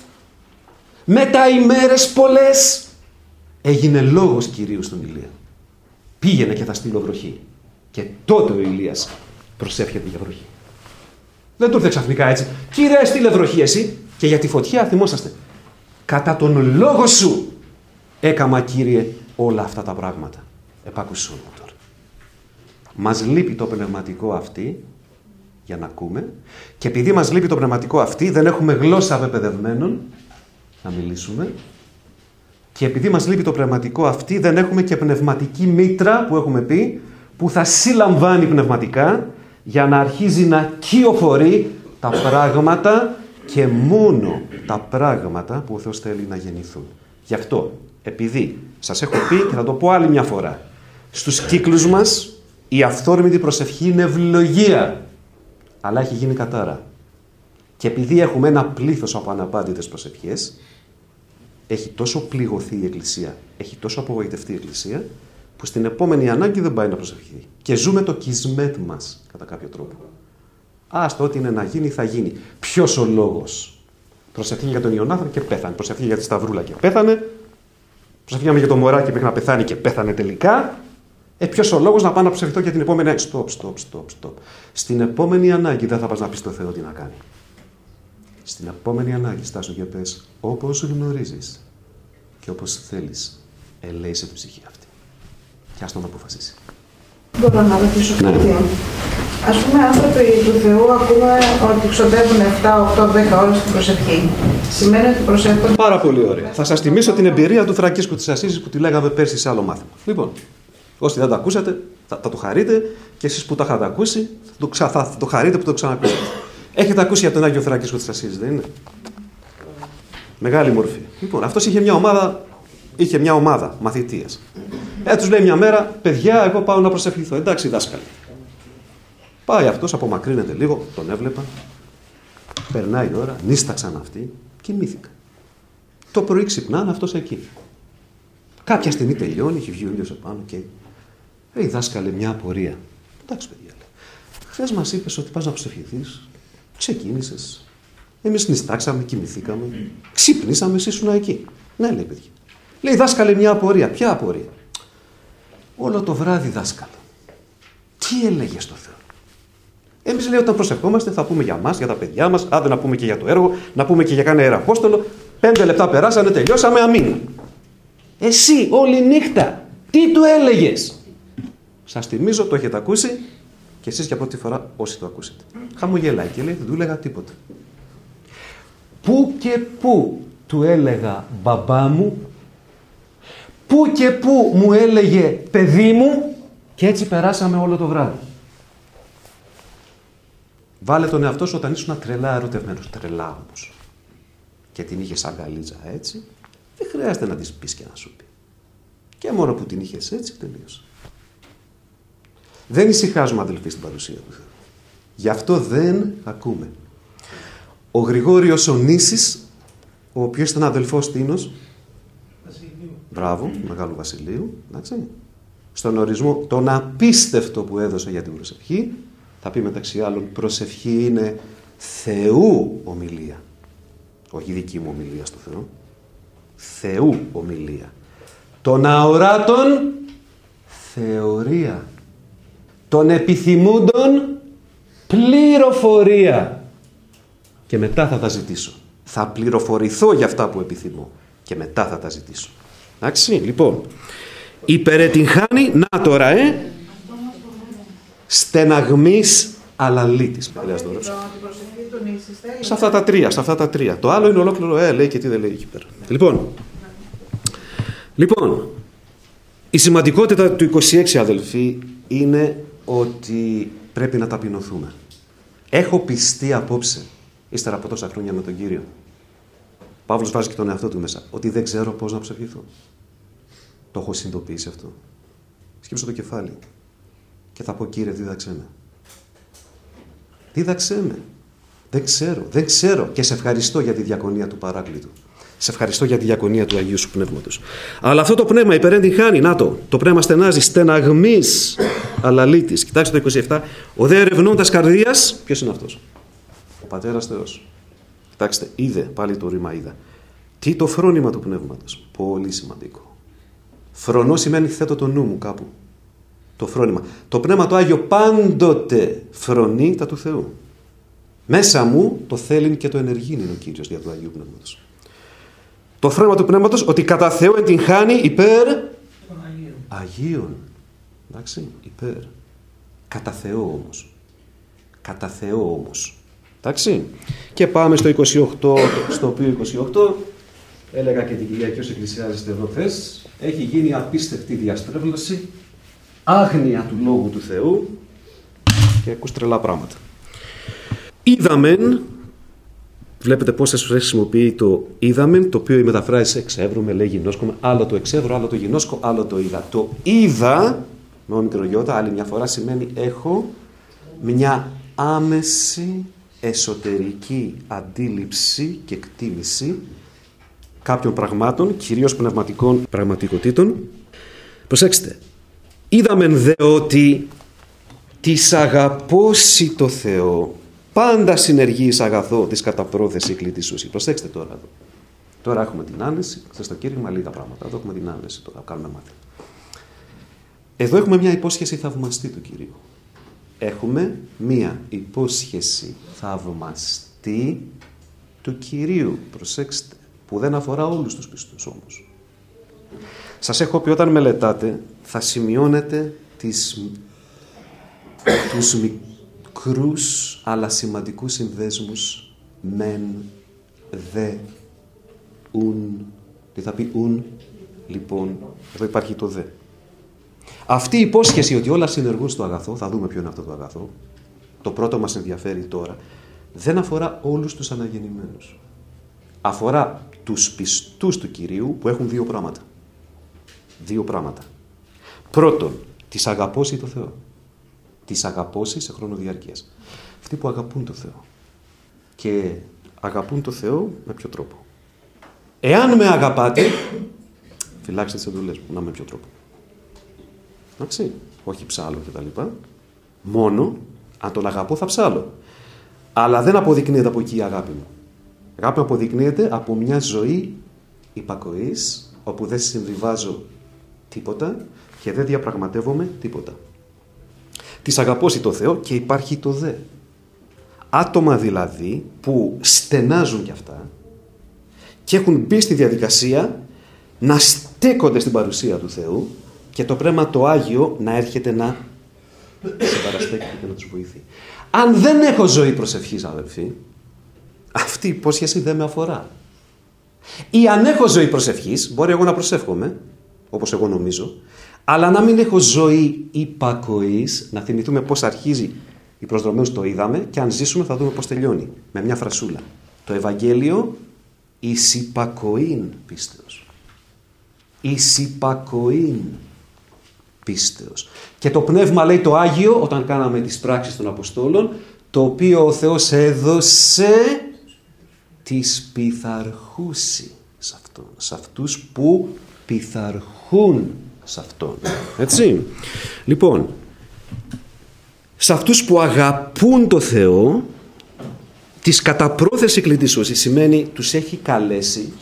Μετά ημέρες πολλές. Έγινε λόγος Κυρίου στον Ηλία. Πήγαινε και θα στείλω βροχή. Και τότε ο Ηλίας προσεύχεται για βροχή. Δεν του ήρθε ξαφνικά έτσι. Κύριε, στείλε βροχή εσύ. Και για τη φωτιά θυμόσαστε. Κατά τον λόγο σου έκαμα, Κύριε, όλα αυτά τα πράγματα. Επάκουσον μου τώρα. Μας λείπει το πνευματικό αυτή για να ακούμε. Και επειδή μας λείπει το πνευματικό αυτή, δεν έχουμε γλώσσα απεπαιδευμένων να μιλήσουμε. Και επειδή μας λείπει το πνευματικό αυτή, δεν έχουμε και πνευματική μήτρα που έχουμε πει, που θα συλλαμβάνει πνευματικά για να αρχίζει να κυοφορεί τα πράγματα και μόνο τα πράγματα που ο Θεός θέλει να γεννηθούν. Γι' αυτό, επειδή σας έχω πει και θα το πω άλλη μια φορά, στους κύκλους μας η αυθόρμητη προσευχή είναι ευλογία, αλλά έχει γίνει κατάρα. Και επειδή έχουμε ένα πλήθος από αναπάντητες προσευχές, έχει τόσο πληγωθεί η Εκκλησία, έχει τόσο απογοητευτεί η Εκκλησία, που στην επόμενη ανάγκη δεν πάει να προσευχηθεί. Και ζούμε το κισμέτ μας, κατά κάποιο τρόπο. Άστο, ό,τι είναι να γίνει, θα γίνει. Ποιος ο λόγος? Προσευχήκαμε για τον Ιωνάθαν και πέθανε. Προσευχήκαμε για τη Σταυρούλα και πέθανε. Προσευχήκαμε για το μωράκι μέχρι να πεθάνει και πέθανε τελικά. Ε, ποιος ο λόγος να πάω να προσευχηθώ για την επόμενη ανάγκη? Στοπ, στοπ, στοπ, στοπ. Στην επόμενη ανάγκη δεν θα πας να πεις στον Θεό τι να κάνει. Στην επόμενη ανάγκη στάσου και πες, όπως γνωρίζεις και όπως θέλεις, ελέησε την ψυχή αυτή. Και ας τον αποφασίσει.
Μπορώ να ρωτήσω κάτι?
Ναι.
Ας πούμε, άνθρωποι του Θεού ακούμε ότι ξοδεύουν επτά, οκτώ, δέκα ώρες στην προσευχή. Σημαίνει ότι προσεύχονται.
Πάρα πολύ ωραία. Θα σας θυμίσω την εμπειρία του Φραγκίσκου της Ασσίζης που τη λέγαμε πέρσι σε άλλο μάθημα. Λοιπόν, όσοι δεν τα ακούσατε, θα, θα το χαρείτε, και εσείς που τα είχατε ακούσει, θα το, ξα, θα, θα το χαρείτε που το ξανακούσατε. Έχετε ακούσει για τον Άγιο Φραγκίσκο της Ασσίζης, δεν είναι? Μεγάλη μορφή. Λοιπόν, αυτός είχε μια ομάδα, είχε μια ομάδα μαθητείας. Ε, τους λέει μια μέρα, παιδιά, εγώ πάω να προσευχηθώ. Εντάξει, δάσκαλοι. Πάει αυτός, απομακρύνεται λίγο, τον έβλεπα. Περνάει η ώρα, νίσταξαν αυτοί, κοιμήθηκα. Το πρωί ξυπνάνε, αυτός εκεί. Κάποια στιγμή τελειώνει, έχει βγει ο ήλιος επάνω και. Ε, δάσκαλε, μια απορία. Εντάξει, παιδιά, λέει. Χθες μας είπες ότι πας να προσευχηθείς. Ξεκίνησες. Εμείς νιστάξαμε, κοιμηθήκαμε. Ξύπνησαμε, εσύ ήσουν εκεί. Ναι, λέει, παιδιά. Λέει, δάσκαλε, μια απορία. Ποια απορία? Όλο το βράδυ, δάσκαλε, τι έλεγε στο Θεό? Εμείς, λέει, όταν προσευχόμαστε θα πούμε για μας, για τα παιδιά μας, άντε να πούμε και για το έργο, να πούμε και για κανένα ιεραπόστολο. Πέντε λεπτά περάσανε, τελειώσαμε, αμήν. Εσύ όλη νύχτα τι του έλεγες? Σας θυμίζω, το έχετε ακούσει και εσείς για πρώτη φορά όσοι το ακούσετε. Χαμογελάει και λέει, δεν του έλεγα τίποτα. Πού και πού του έλεγα μπαμπά μου, πού και πού μου έλεγε παιδί μου, και έτσι περάσαμε όλο το βράδυ. Βάλε τον εαυτό σου όταν ήσουν τρελά ερωτευμένος. Τρελά όμως. Και την είχες αγκαλίτσα έτσι, δεν χρειάζεται να της πεις και να σου πει. Και μόνο που την είχες έτσι, τελείωσε. Δεν ησυχάζουμε, αδελφοί, στην παρουσία του Θεού. Γι' αυτό δεν ακούμε. Ο Γρηγόριος ο Νήσης, ο οποίος ήταν αδελφός Τίνος, Βασιλείου. Μπράβο, Μεγάλου Βασιλείου, εντάξει, στον ορισμό τον απίστευτο που έδωσε για την προσευχή, θα πει μεταξύ άλλων, προσευχή είναι Θεού ομιλία. Όχι δική μου ομιλία στο Θεό. Θεού ομιλία. Των αοράτων θεωρία. Των επιθυμούντων πληροφορία. Και μετά θα τα ζητήσω. Θα πληροφορηθώ για αυτά που επιθυμώ. Και μετά θα τα ζητήσω. Εντάξει, λοιπόν. Υπερετυγχάνει, να τώρα, ε, στεναγμής αλαλήτης. Σε αυτά τα τρία, σε αυτά τα τρία. Το άλλο είναι ολόκληρο, ε, λέει και τι δεν λέει εκεί πέρα. Λοιπόν, λοιπόν, η σημαντικότητα του είκοσι έξι, αδελφοί, είναι ότι πρέπει να ταπεινωθούμε. Έχω πιστεί απόψε, ύστερα από τόσα χρόνια με τον Κύριο, ο Παύλος βάζει και τον εαυτό του μέσα, ότι δεν ξέρω πώς να ψευχηθώ. Το έχω συνειδητοποιήσει αυτό. Σκύψω το κεφάλι και θα πω, Κύριε, δίδαξέ με. Δίδαξέ με. Δεν ξέρω, δεν ξέρω. Και σε ευχαριστώ για τη διακονία του Παράκλητου. Σε ευχαριστώ για τη διακονία του Αγίου Σου Πνεύματος. Αλλά αυτό το πνεύμα υπερέντην χάνει, να το, το πνεύμα στενάζει, στεναγμής αλαλήτης. Κοιτάξτε το είκοσι επτά. Ο δε ερευνώντας καρδίας, ποιος είναι αυτός? Ο Πατέρας Θεός. Κοιτάξτε, είδε, πάλι το ρήμα είδα. Τι το φρόνημα του πνεύματος. Πολύ σημαντικό. Φρονώ σημαίνει θέτω το νου μου κάπου. Το φρόνημα. Το πνεύμα το Άγιο πάντοτε φρονεί τα του Θεού. Μέσα μου το θέλει και το ενεργεί είναι ο Κύριος δια του Αγίου Πνεύματος. Το φρόνημα του πνεύματος ότι κατά Θεό εντυγχάνει υπέρ Αγίων. Αγίων. Εντάξει, υπέρ. Κατά Θεό όμως. Κατά Θεό όμως. Εντάξει. Και πάμε στο είκοσι οκτώ, στο οποίο είκοσι οκτώ, έλεγα και την Κυριακή ως εκκλησιάζεστε εδώ χθες, έχει γίνει απίστευτη διαστρέβλωση, άγνοια του Λόγου του Θεού και ακούς τρελά πράγματα. Είδαμεν, βλέπετε πόσες φορές χρησιμοποιεί το είδαμεν, το οποίο η μεταφράση εξεύρουμε, λέει γινώσκομαι, άλλο το εξεύρω, άλλο το γινώσκω, άλλο το είδα. Το είδα, με ο μικρογιώτα, άλλη μια φορά σημαίνει έχω μια άμεση εσωτερική αντίληψη και εκτίμηση κάποιων πραγμάτων, κυρίως πνευματικών πραγματικοτήτων. Προσέξτε, είδαμεν δε ότι της αγαπώσει το Θεό πάντα συνεργεί εις αγαθό της κατά πρόθεση κλητήσουσι. Προσέξτε τώρα εδώ. Τώρα έχουμε την άνεση, χθες το κήρυγμα λίγα πράγματα. Εδώ έχουμε την άνεση, τώρα κάνουμε μάθημα. Εδώ έχουμε μια υπόσχεση θαυμαστή του Κυρίου. Έχουμε μία υπόσχεση θαυμαστή του Κυρίου. Προσέξτε, που δεν αφορά όλους τους πιστούς όμως. Σας έχω πει όταν μελετάτε θα σημειώνετε τις, τους μικρούς αλλά σημαντικούς συνδέσμους μεν, δε, ουν. Τι θα πει ουν, λοιπόν, εδώ υπάρχει το δε. Αυτή η υπόσχεση ότι όλα συνεργούν στο αγαθό, θα δούμε ποιο είναι αυτό το αγαθό, το πρώτο μας ενδιαφέρει τώρα, δεν αφορά όλους τους αναγεννημένους. Αφορά τους πιστούς του Κυρίου που έχουν δύο πράγματα. Δύο πράγματα. Πρώτον, τις αγαπώσει το Θεό. Τις αγαπώσει σε χρόνο διάρκειας. Αυτοί που αγαπούν το Θεό. Και αγαπούν το Θεό με ποιο τρόπο? Εάν με αγαπάτε, φυλάξτε τις εντολές μου, να με ποιο τρόπο? Εντάξει, όχι ψάλω και τα λοιπά. Μόνο, αν τον αγαπώ θα ψάλω. Αλλά δεν αποδεικνύεται από εκεί η αγάπη μου. Η αγάπη αποδεικνύεται από μια ζωή υπακοής, όπου δεν συμβιβάζω τίποτα και δεν διαπραγματεύομαι τίποτα. Της αγαπώσει το Θεό και υπάρχει το δε. Άτομα δηλαδή που στενάζουν κι αυτά και έχουν μπει στη διαδικασία να στέκονται στην παρουσία του Θεού και το Πνεύμα το Άγιο να έρχεται να συμπαραστέκεται και να τους βοηθεί. Αν δεν έχω ζωή προσευχής, αδελφοί, αυτή η υπόσχεση δεν με αφορά. Ή αν έχω ζωή προσευχής, μπορεί εγώ να προσεύχομαι, όπως εγώ νομίζω, αλλά να μην έχω ζωή υπακοής, να θυμηθούμε πώς αρχίζει η προσδρομή το είδαμε και αν ζήσουμε θα δούμε πώς τελειώνει. Με μια φρασούλα. Το Ευαγγέλιο εις υπακοήν πίστεως. Εις υπακοήν πίστεως. Και το Πνεύμα λέει το Άγιο, όταν κάναμε τις πράξεις των Αποστόλων, το οποίο ο Θεός έδωσε τις πειθαρχούσι σε αυτόν, σε αυτούς που πειθαρχούν σε αυτόν. Έτσι. Λοιπόν, σε αυτούς που αγαπούν το Θεό, της κατά πρόθεση κλητήσωσης σημαίνει τους έχει καλέσει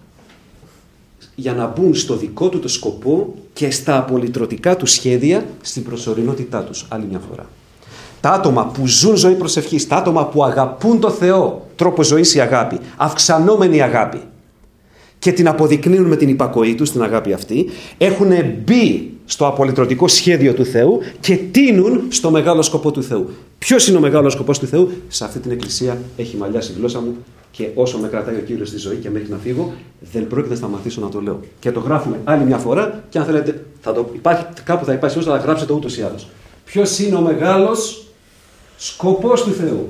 για να μπουν στο δικό του το σκοπό και στα απολυτρωτικά του σχέδια στην προσωρινότητά τους. Άλλη μια φορά. Τα άτομα που ζουν ζωή προσευχής, τα άτομα που αγαπούν το Θεό, τρόπο ζωής η αγάπη, αυξανόμενη αγάπη και την αποδεικνύουν με την υπακοή τους, την αγάπη αυτή, έχουν μπει στο απολυτρωτικό σχέδιο του Θεού και τείνουν στο μεγάλο σκοπό του Θεού. Ποιος είναι ο μεγάλος σκοπός του Θεού? Σε αυτή την εκκλησία έχει μαλλιάσει η γλώσσα μου και όσο με κρατάει ο Κύριος στη ζωή και μέχρι να φύγω, δεν πρόκειται να σταματήσω να το λέω. Και το γράφουμε άλλη μια φορά και αν θέλετε, θα το, υπάρχει, κάπου θα υπάρχει όσο θα γράψετε ούτως ή άλλως. Ποιος είναι ο μεγάλος σκοπός του Θεού?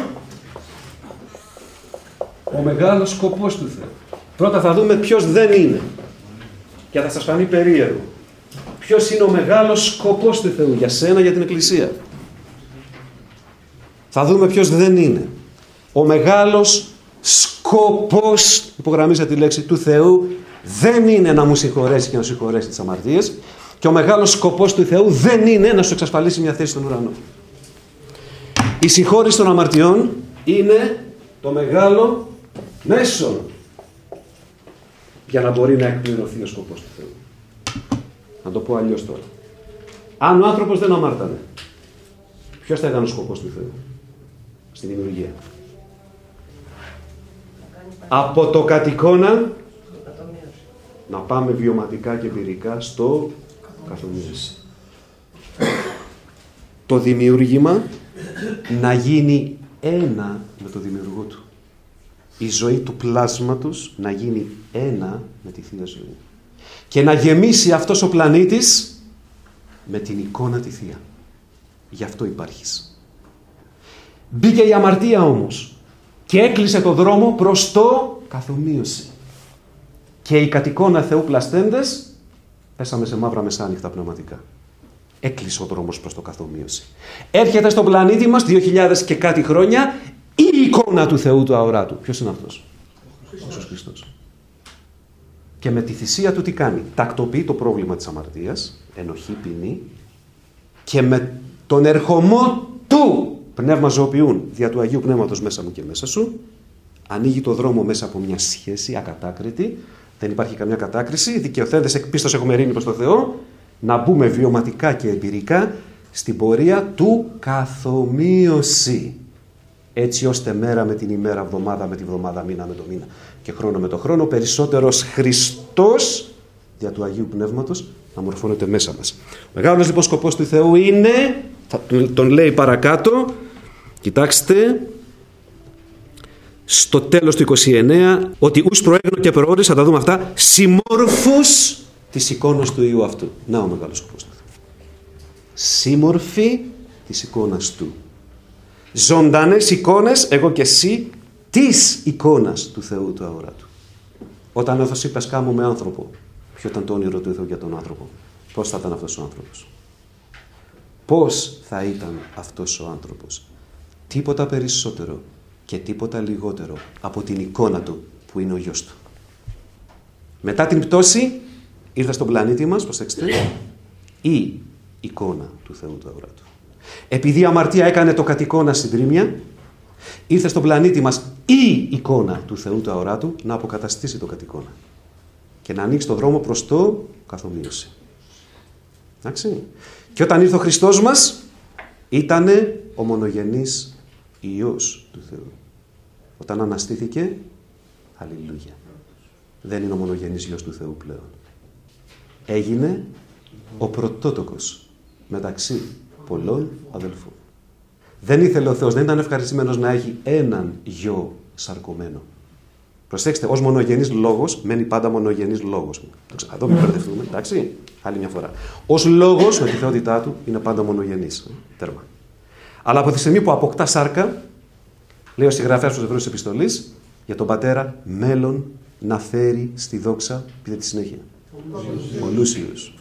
Ο μεγάλος σκοπός του Θεού. Πρώτα θα δούμε ποιος δεν είναι. Και θα σας φανεί περίεργο. Ποιος είναι ο μεγάλος σκοπός του Θεού για σένα, για την Εκκλησία? Θα δούμε ποιος δεν είναι. Ο μεγάλος σκοπός, υπογραμμίζεται τη λέξη, του Θεού δεν είναι να μου συγχωρέσει και να σου συγχωρέσει τις αμαρτίες, και ο μεγάλος σκοπός του Θεού δεν είναι να σου εξασφαλίσει μια θέση στον ουρανό. Η συγχώρηση των αμαρτιών είναι το μεγάλο μέσο για να μπορεί να εκπληρωθεί ο σκοπός του Θεού. Να το πω αλλιώς τώρα. Αν ο άνθρωπος δεν αμάρτανε, ποιος θα ήταν ο σκοπός του Θεού στη δημιουργία? Από το κατ' να πάμε βιωματικά και εμπειρικά στο καθομοίωση. Το δημιούργημα να γίνει ένα με το δημιουργό του. Η ζωή του πλάσματος να γίνει ένα με τη Θεία Ζωή. Και να γεμίσει αυτός ο πλανήτης με την εικόνα τη Θεία. Γι' αυτό υπάρχεις. Μπήκε η αμαρτία όμως και έκλεισε το δρόμο προς το καθομοίωση. Και οι κατ' εικόνα Θεού πλαστέντες πέσαμε σε μαύρα μεσάνυχτα πνευματικά. Έκλεισε ο δρόμος προς το καθομοίωση. Έρχεται στον πλανήτη μας δύο χιλιάδες και κάτι χρόνια η εικόνα του Θεού του αοράτου. Ποιος είναι αυτός? Ο Ιησούς Χριστός. Και με τη θυσία του τι κάνει? Τακτοποιεί το πρόβλημα της αμαρτίας, ενοχή, ποινή, και με τον ερχομό του πνεύμα ζωοποιούν δια του Αγίου Πνεύματος μέσα μου και μέσα σου, ανοίγει το δρόμο μέσα από μια σχέση ακατάκριτη, δεν υπάρχει καμιά κατάκριση, δικαιωθέντες εκ πίστος έχουμε ειρήνη προς το Θεό, να μπούμε βιωματικά και εμπειρικά στην πορεία του καθομοίωση. Έτσι ώστε μέρα με την ημέρα, εβδομάδα με τη βδομάδα, μήνα με το μήνα και χρόνο με το χρόνο, περισσότερος Χριστός δια του Αγίου Πνεύματος να μορφώνεται μέσα μας. Ο μεγάλος λοιπόν σκοπός του Θεού είναι, θα τον λέει παρακάτω, κοιτάξτε, στο τέλος του είκοσι εννέα, ότι ους προέγνω και προώρης, θα τα δούμε αυτά, συμμόρφους της εικόνας του Υιού αυτού. Να ο μεγάλος σκοπός του Θεού. Σύμμορφη της εικόνας του. Ζωντανές εικόνες, εγώ και εσύ, της εικόνας του Θεού του αοράτου. Όταν ο Θεός είπε σκάμω με άνθρωπο, ποιο ήταν το όνειρο του Θεού για τον άνθρωπο? Πώς θα ήταν αυτός ο άνθρωπος? Πώς θα ήταν αυτός ο άνθρωπος? Τίποτα περισσότερο και τίποτα λιγότερο από την εικόνα του που είναι ο γιος του. Μετά την πτώση ήρθε στον πλανήτη μας, προσέξτε, η εικόνα του Θεού του αοράτου. Επειδή η αμαρτία έκανε το κατ' εικόνα συντρίμμια, ήρθε στον πλανήτη μας η εικόνα του Θεού του αοράτου να αποκαταστήσει το κατ' εικόνα και να ανοίξει το δρόμο προς το καθομοίωση. Εντάξει. Και όταν ήρθε ο Χριστός μας, ήτανε ο μονογενής Υιός του Θεού. Όταν αναστήθηκε, αλληλούια, δεν είναι ο μονογενής Υιός του Θεού πλέον. Έγινε ο πρωτότοκος μεταξύ πολλών αδελφών. Δεν ήθελε ο Θεός, δεν ήταν ευχαριστημένος να έχει έναν γιο σαρκωμένο. Προσέξτε, ως μονογενής λόγος, μένει πάντα μονογενής λόγος. Εδώ μην μπερδευτούμε, εντάξει, άλλη μια φορά. Ως λόγος, με τη θεότητά του, είναι πάντα μονογενής. Τέρμα. Αλλά από τη στιγμή που αποκτά σάρκα, λέει ο συγγραφέας του Εβραίους Επιστολής, για τον πατέρα μέλλον να φέρει στη δόξα, πείτε τη συνέχεια. Πολλούς Υιούς.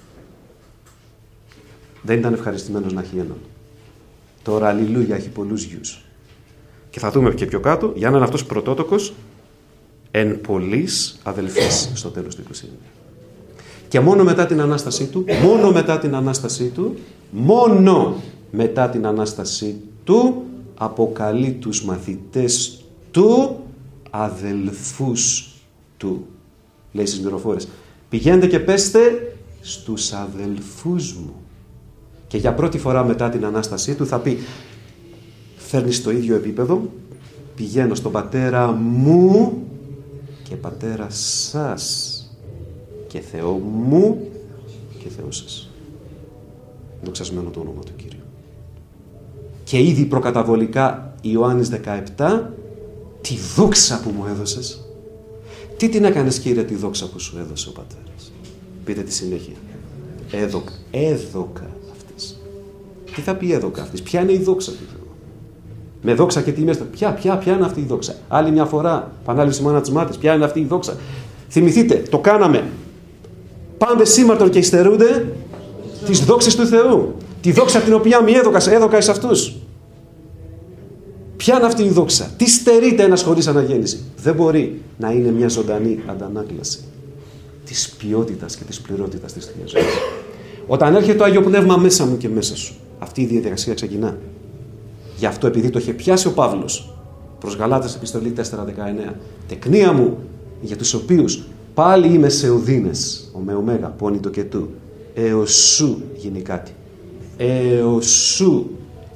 Δεν ήταν ευχαριστημένος να έχει έναν. Τώρα, αλληλούια, έχει πολλούς γιους. Και θα δούμε και πιο κάτω, για να είναι αυτός πρωτότοκος εν πολλής αδελφής στο τέλος του είκοσι εννέα. Και μόνο μετά την Ανάστασή του, μόνο μετά την Ανάστασή του, μόνο μετά την Ανάστασή του, αποκαλεί τους μαθητές του αδελφούς του. Λέει στις μυροφόρες, πηγαίνετε και πέστε στους αδελφούς μου. Και για πρώτη φορά μετά την Ανάστασή του θα πει, φέρνει στο ίδιο επίπεδο, πηγαίνω στον πατέρα μου και πατέρα σας και Θεό μου και Θεό σας. Δοξασμένο το όνομα του Κύριου. Και ήδη προκαταβολικά Ιωάννης δεκαεπτά, τη δόξα που μου έδωσες. Τι την έκανες, Κύριε, τη δόξα που σου έδωσε ο πατέρας? Πείτε τη συνέχεια. Έδωκα, έδωκα αυτής. Τι θα πει έδωκα αυτής? Ποια είναι η δόξα του Θεού? Με δόξα και τιμές. Ποια, ποια, ποια είναι αυτή η δόξα? Άλλη μια φορά, πανάληψη μάνα της μάτης. Ποια είναι αυτή η δόξα? Θυμηθείτε, το κάναμε. Πάντε σήμαρτον και υστερούνται τις δόξες του Θεού. Τη δόξα την οποία μη έδωκα, έδωκα εις αυτούς. Ποια είναι αυτή η δόξα? Τι στερείται ένας χωρίς αναγέννηση? Δεν μπορεί να είναι μια ζωντανή αντανάκλαση της ποιότητας και της πληρότητας της Θείας ζωής. Όταν έρχεται το Άγιο Πνεύμα μέσα μου και μέσα σου, αυτή η διαδικασία ξεκινά. Γι' αυτό, επειδή το είχε πιάσει ο Παύλος προς Γαλάτες επιστολή τέσσερα δεκαεννέα, τεκνία μου για τους οποίους πάλι είμαι σε οδύνες, ο με ωμέγα, πόνι το και του, έως σου γίνει κάτι, έως σου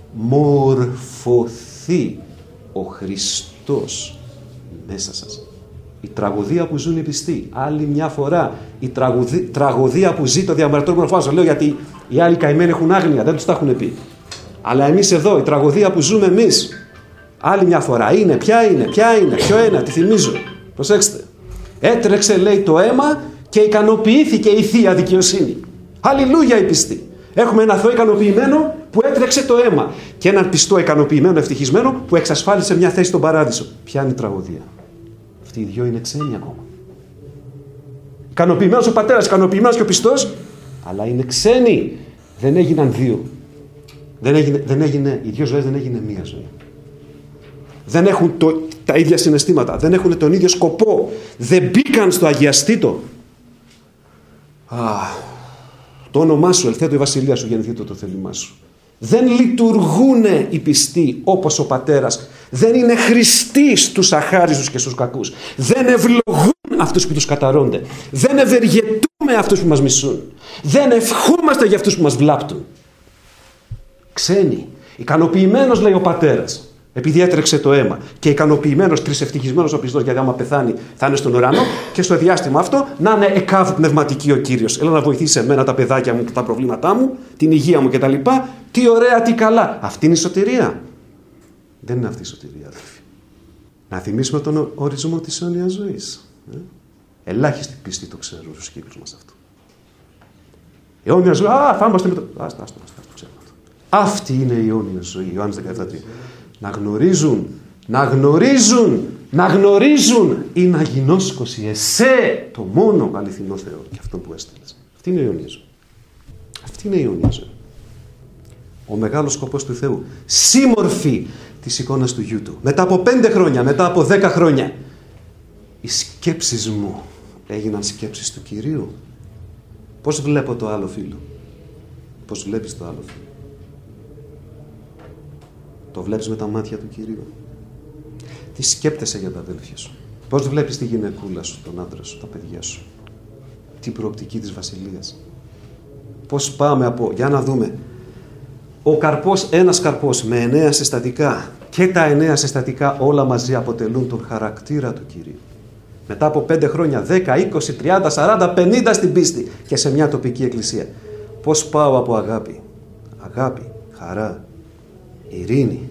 μορφωθεί ο Χριστός μέσα σας. Η τραγωδία που ζουν οι πιστοί, άλλη μια φορά, η τραγωδία, τραγωδία που ζει το διαμαρτυρόμενο φάσο. Λέω γιατί οι άλλοι καημένοι έχουν άγνοια, δεν τους τα έχουν πει. Αλλά εμείς εδώ, η τραγωδία που ζούμε εμείς, άλλη μια φορά, είναι, ποια είναι, ποια είναι, ποιο είναι, τη θυμίζω. Προσέξτε. Έτρεξε, λέει, το αίμα και ικανοποιήθηκε η Θεία Δικαιοσύνη. Αλληλούια οι πιστοί. Έχουμε ένα Θεό ικανοποιημένο που έτρεξε το αίμα και έναν πιστό ικανοποιημένο, ευτυχισμένο που εξασφάλισε μια θέση στον παράδεισο. Ποια είναι η τραγωδία? Αυτοί οι δυο είναι ξένοι ακόμα. Ικανοποιημένος ο πατέρας, ικανοποιημένος και ο πιστός, αλλά είναι ξένοι. Δεν έγιναν δύο. Δεν έγινε, δεν έγινε, οι δύο ζωές δεν έγινε μία ζωή. Δεν έχουν το, τα ίδια συναισθήματα, δεν έχουν τον ίδιο σκοπό, δεν μπήκαν στο αγιαστήτο. Α, το όνομά σου, ελθέτω η βασιλεία σου, γεννηθήτω το θέλημά σου. Δεν λειτουργούν οι πιστοί όπως ο πατέρας. Δεν είναι χρηστοί στους αχάριστους και στους κακούς. Δεν ευλογούν αυτούς που τους καταρρώνται. Δεν ευεργετούμε αυτούς που μας μισούν. Δεν ευχόμαστε για αυτούς που μας βλάπτουν. Ξένοι. Ικανοποιημένος, λέει ο πατέρας, επειδή έτρεξε το αίμα, και ικανοποιημένος, τρισευτυχισμένος ο πιστός, γιατί άμα πεθάνει θα είναι στον ουρανό, και στο διάστημα αυτό να είναι εκάβου πνευματική ο Κύριος. Έλα να βοηθήσει εμένα, τα παιδάκια μου, τα προβλήματά μου, την υγεία μου κτλ. Τι ωραία, τι καλά. Αυτή είναι η σωτηρία? Δεν είναι αυτή η σωτηρία, αδελφοί. Να θυμίσουμε τον ορισμό της αιώνιας ζωής. Ε? Ελάχιστοι πιστοί το ξέρουν στους κύκλους μας αυτό. Αιώνια ζωή, α, θα είμαστε με το. Άστα, άστα, άστα, το ξέρουμε αυτό. Αυτή είναι η αιώνια ζωή, Ιωάννης δεκαεπτά τρία. Να γνωρίζουν, να γνωρίζουν, να γνωρίζουν ή να γινώσκωση εσέ το μόνο αληθινό Θεό και αυτό που έστειλες. Αυτή είναι η αιώνια ζωή. Αυτή είναι η αιώνια ζωή. Ο μεγάλος σκοπός του Θεού, σύμμορφη της εικόνας του γιού του. Μετά από πέντε χρόνια, μετά από δέκα χρόνια, οι σκέψεις μου έγιναν σκέψεις του Κυρίου. Πώς βλέπω το άλλο φίλο? Πώς βλέπεις το άλλο φίλο? Το βλέπεις με τα μάτια του Κυρίου? Τι σκέπτεσαι για τα αδέλφια σου? Πώς βλέπεις τη γυναικούλα σου, τον άντρα σου, τα παιδιά σου? Τι προοπτική της βασιλείας? Πώς πάμε από, για να δούμε, ο καρπός, ένας καρπός με εννέα συστατικά, και τα εννέα συστατικά όλα μαζί αποτελούν τον χαρακτήρα του Κυρίου. Μετά από πέντε χρόνια, δέκα, είκοσι, τριάντα, σαράντα, πενήντα στην πίστη και σε μια τοπική εκκλησία. Πώς πάω από αγάπη, αγάπη, χαρά, ειρήνη,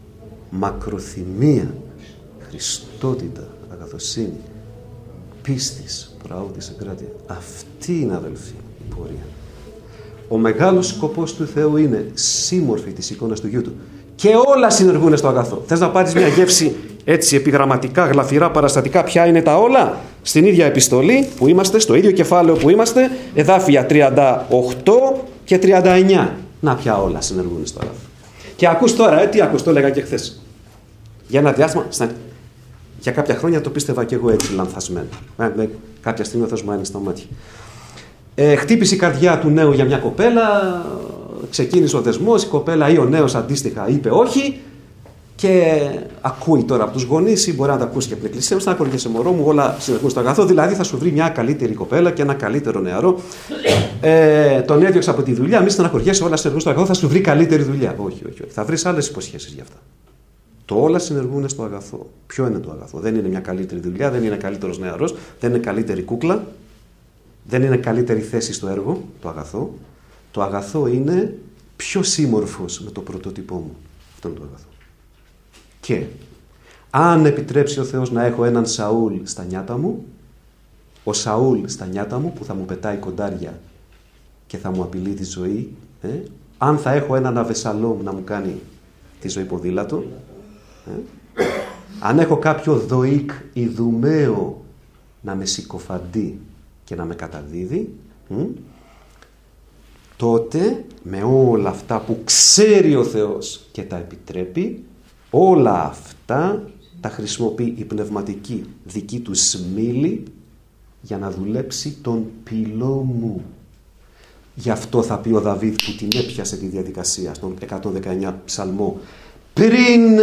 μακροθυμία, χριστότητα, αγαθοσύνη, πίστης, πραότης, εγκράτεια. Αυτή είναι, αδελφοί, η πορεία. Ο μεγάλος σκοπός του Θεού είναι σύμμορφη της εικόνας του γιού του. Και όλα συνεργούν στο αγαθό. Θες να πάρεις μια γεύση έτσι επιγραμματικά, γλαφυρά, παραστατικά, ποια είναι τα όλα? Στην ίδια επιστολή που είμαστε, στο ίδιο κεφάλαιο που είμαστε, εδάφια τριάντα οκτώ και τριάντα εννέα. Να, πια όλα συνεργούν στο αγαθό. Και ακούς τώρα, ε, τι ακούς, το έλεγα και χθες. Για ένα διάστημα, στα... για κάποια χρόνια το πίστευα και εγώ έτσι λανθασμένο. Ε, ε, κάποια στιγμή ο Θεός μου άνοιξε τα μάτια. Ε, χτύπησε η καρδιά του νέου για μια κοπέλα, ξεκίνησε ο δεσμός, η κοπέλα ή ο νέος αντίστοιχα είπε όχι και ακούει τώρα από τους γονείς ή μπορεί να τα ακούσει και από την εκκλησία. Στεναχωριέσαι μωρό μου, όλα συνεχούν στο αγαθό. Δηλαδή θα σου βρει μια καλύτερη κοπέλα και ένα καλύτερο νεαρό. Ε, τον έδιωξε από τη δουλειά, μη στεναχωριέσαι, όλα συνεχούν στο αγαθό, θα σου βρει καλύτερη δουλειά. Όχι, όχι, όχι. Θα βρεις άλλες υποσχέσεις γι' αυτά. Το όλα συνεργούν στο αγαθό. Ποιο είναι το αγαθό? Δεν είναι μια καλύτερη δουλειά, δεν είναι καλύτερος νεαρός, δεν είναι καλύτερη κούκλα. Δεν είναι καλύτερη θέση στο έργο, το αγαθό. Το αγαθό είναι πιο σύμμορφος με το πρωτότυπό μου. Αυτό είναι το αγαθό. Και αν επιτρέψει ο Θεός να έχω έναν Σαούλ στα νιάτα μου, ο Σαούλ στα νιάτα μου που θα μου πετάει κοντάρια και θα μου απειλεί τη ζωή, ε, αν θα έχω έναν Αβεσαλόμ να μου κάνει τη ζωή ποδήλατο, ε, αν έχω κάποιο Δοίκ Ιδουμαίο να με συκοφαντεί και να με καταδίδει, μ, τότε με όλα αυτά που ξέρει ο Θεός και τα επιτρέπει, Όλα αυτά τα χρησιμοποιεί η πνευματική δική του σμήλη για να δουλέψει τον πυλό μου. Γι' αυτό θα πει ο Δαβίδ που την έπιασε τη διαδικασία στον εκατόν δεκαεννιά ψαλμό. Πριν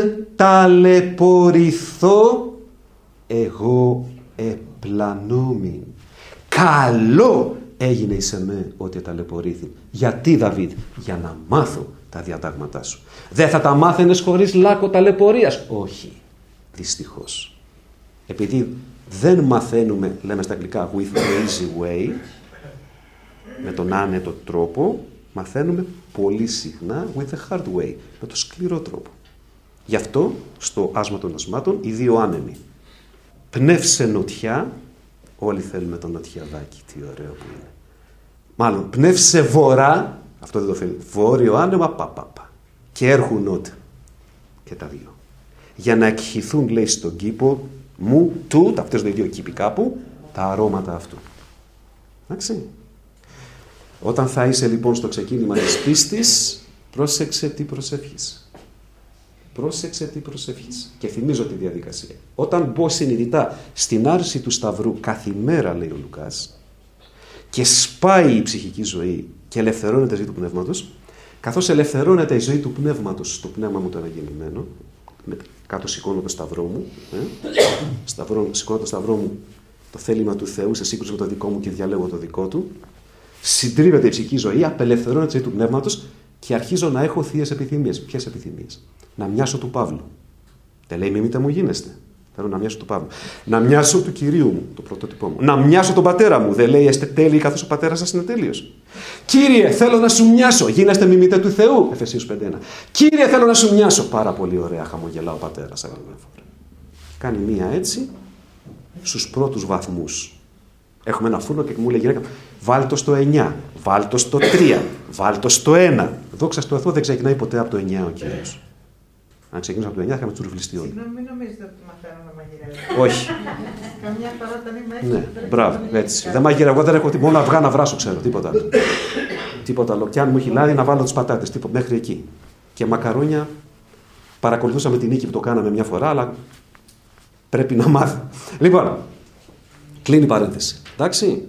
ταλαιπωρηθώ, εγώ επλανόμην. Καλό έγινε εις εμέ ότι ταλαιπωρήθη. Γιατί, Δαβίδ? Για να μάθω τα διατάγματά σου. Δεν θα τα μάθαινες χωρίς λάκκο ταλαιπωρίας? Όχι, δυστυχώς. Επειδή δεν μαθαίνουμε, λέμε στα αγγλικά, with the easy way, με τον άνετο τρόπο, μαθαίνουμε πολύ συχνά with the hard way, με το σκληρό τρόπο. Γι' αυτό, στο άσμα των ασμάτων, οι δύο άνεμοι. Πνεύσε νοτιά, όλοι θέλουμε το νοτιαδάκι, τι ωραίο που είναι. Μάλλον, πνεύσε βορρά, αυτό δεν το θέλει, βόρειο άνεμα, πα, πα, πα. Και έρχουν νότ. Και τα δύο. Για να εκχυθούν, λέει, στον κήπο μου, του, αυτές είναι δύο κήποι κάπου, τα αρώματα αυτού. Εντάξει. Όταν θα είσαι λοιπόν στο ξεκίνημα της πίστης, πρόσεξε τι προσεύχεις. Πρόσεξε τι προσεύχεις. Και θυμίζω τη διαδικασία. Όταν μπω συνειδητά στην άρση του Σταυρού καθημέρα, λέει ο Λουκάς, και σπάει η ψυχική ζωή και ελευθερώνεται η ζωή του πνεύματος, καθώς ελευθερώνεται η ζωή του πνεύματος στο πνεύμα μου το αναγεννημένο, κάτω σηκώνω το σταυρό μου, ε, σταυρό, σηκώνω το σταυρό μου, το θέλημα του Θεού σε σύγκρουση με το δικό μου και διαλέγω το δικό του, συντρίβεται η ψυχική ζωή, απελευθερώνεται η ζωή του πνεύματος και αρχίζω να έχω θείες επιθυμίες. Ποιες επιθυμίες? Να μοιάσω του Παύλου. Δεν λέει μιμείτε μου γίνεστε. Θέλω να μοιάσω του Παύλου. Να μοιάσω του Κυρίου μου, το πρωτότυπό μου. Να μοιάσω τον πατέρα μου. Δεν λέει είστε τέλειοι καθώς ο πατέρας σας είναι τέλειος. Κύριε, θέλω να σου μοιάσω. Γίνεστε μιμητέ του Θεού. Εφεσίους πέντε ένα. Κύριε, θέλω να σου μοιάσω. Πάρα πολύ ωραία, χαμογελά ο πατέρας. Κάνει μία έτσι στους πρώτους βαθμούς. Έχουμε ένα φούρνο και μου λέει γυναίκα, βάλτο στο εννιά, βάλτο στο τρία, βάλτο στο ένα. Δόξα στο Θεό, δεν ξεκινάει ποτέ από το εννιά ο Κύριος. Αν ξεκινήσω από το εννιά, θα με τσουρβλιστεί όλοι.
Συγγνώμη, μην νομίζετε ότι μαθαίνω να μαγειρεύω.
Όχι.
Καμιά φορά όταν είμαι έξω.
Ναι, μπράβο, έτσι. Δεν μαγειρεύω, εγώ δεν έχω μόνο αυγά να βράσω, ξέρω, τίποτα άλλο. Τίποτα άλλο. Και αν μου έχει λάδι, να βάλω τις πατάτες, τίποτα, μέχρι εκεί. Και μακαρόνια, παρακολουθούσαμε την νίκη που το κάναμε μια φορά, αλλά πρέπει να μάθω. Λοιπόν, κλείνει η παρένθεση. Εντάξει.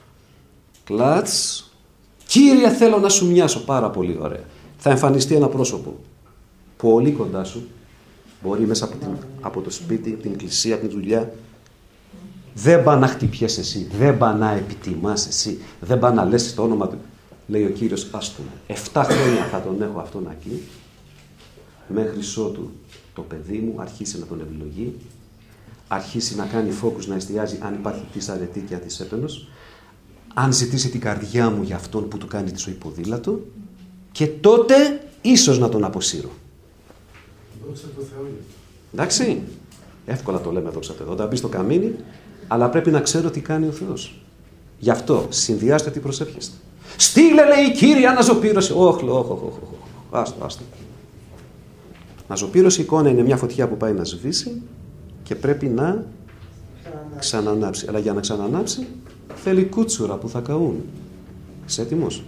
Κλατς. Κύριε, θέλω να σου μοιάσω. Πάρα πολύ ωραία. Θα εμφανιστεί ένα πρόσωπο. Πολύ κοντά σου. Μπορεί μέσα από, την, από το σπίτι, την εκκλησία, από τη δουλειά. Δεν πά να χτυπιέσαι εσύ. Δεν πά να επιτιμάς εσύ. Δεν πά να λες το όνομα του. Λέει ο Κύριος, άστον. Εφτά χρόνια θα τον έχω αυτόν εκεί. Μέχρι ότου το παιδί μου αρχίσει να τον ευλογεί. Αρχίσει να κάνει φόκους, να εστιάζει αν υπάρχει της αρετή και της έπαινος, αν ζητήσει την καρδιά μου για αυτόν που του κάνει τη ζωή ποδήλατο, και τότε ίσως να τον αποσύρω.
Δόξα τω Θεώ.
Εντάξει, εύκολα το λέμε δόξα τω Θεώ. Όταν μπει στο καμίνι, αλλά πρέπει να ξέρω τι κάνει ο Θεός. Γι' αυτό συνδυάστε τι προσεύχεστε. Στείλε, λέει, Κύριε, αναζωπήρωση. Όχι, όχι, όχι, όχι. Άστο, άστο. Αναζωπήρωση εικόνα είναι μια φωτιά που πάει να σβήσει και πρέπει να ξανανάψει. Αλλά για να ξανανάψει θέλει κούτσουρα που θα καούν. Είσαι έτοιμος?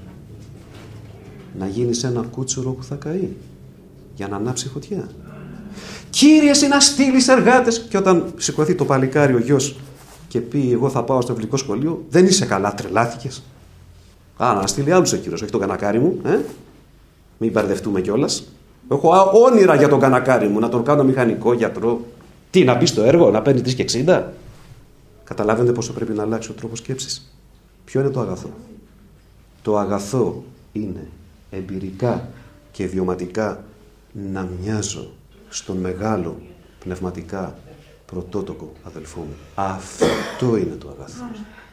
Να γίνεις ένα κούτσουρο που θα καεί για να ανάψει φωτιά. Κύριε, εσύ να στείλεις εργάτες. Και όταν σηκωθεί το παλικάρι ο γιος και πει εγώ θα πάω στο βιβλικό σχολείο, δεν είσαι καλά, τρελάθηκες. Α, να στείλει άλλους ο Κύριος, όχι τον κανακάρι μου. Ε? Μην μπερδευτούμε κιόλας. Έχω όνειρα για τον κανακάρι μου, να τον κάνω μηχανικό, γιατρό. Τι, να μπει στο έργο, να παίρνει τρεις και εξήντα. Καταλαβαίνετε πόσο πρέπει να αλλάξει ο τρόπος σκέψης. Ποιο είναι το αγαθό? Το αγαθό είναι εμπειρικά και βιωματικά να μοιάζω στον μεγάλο πνευματικά πρωτότοκο αδελφό μου. Αυτό είναι το αγαθό.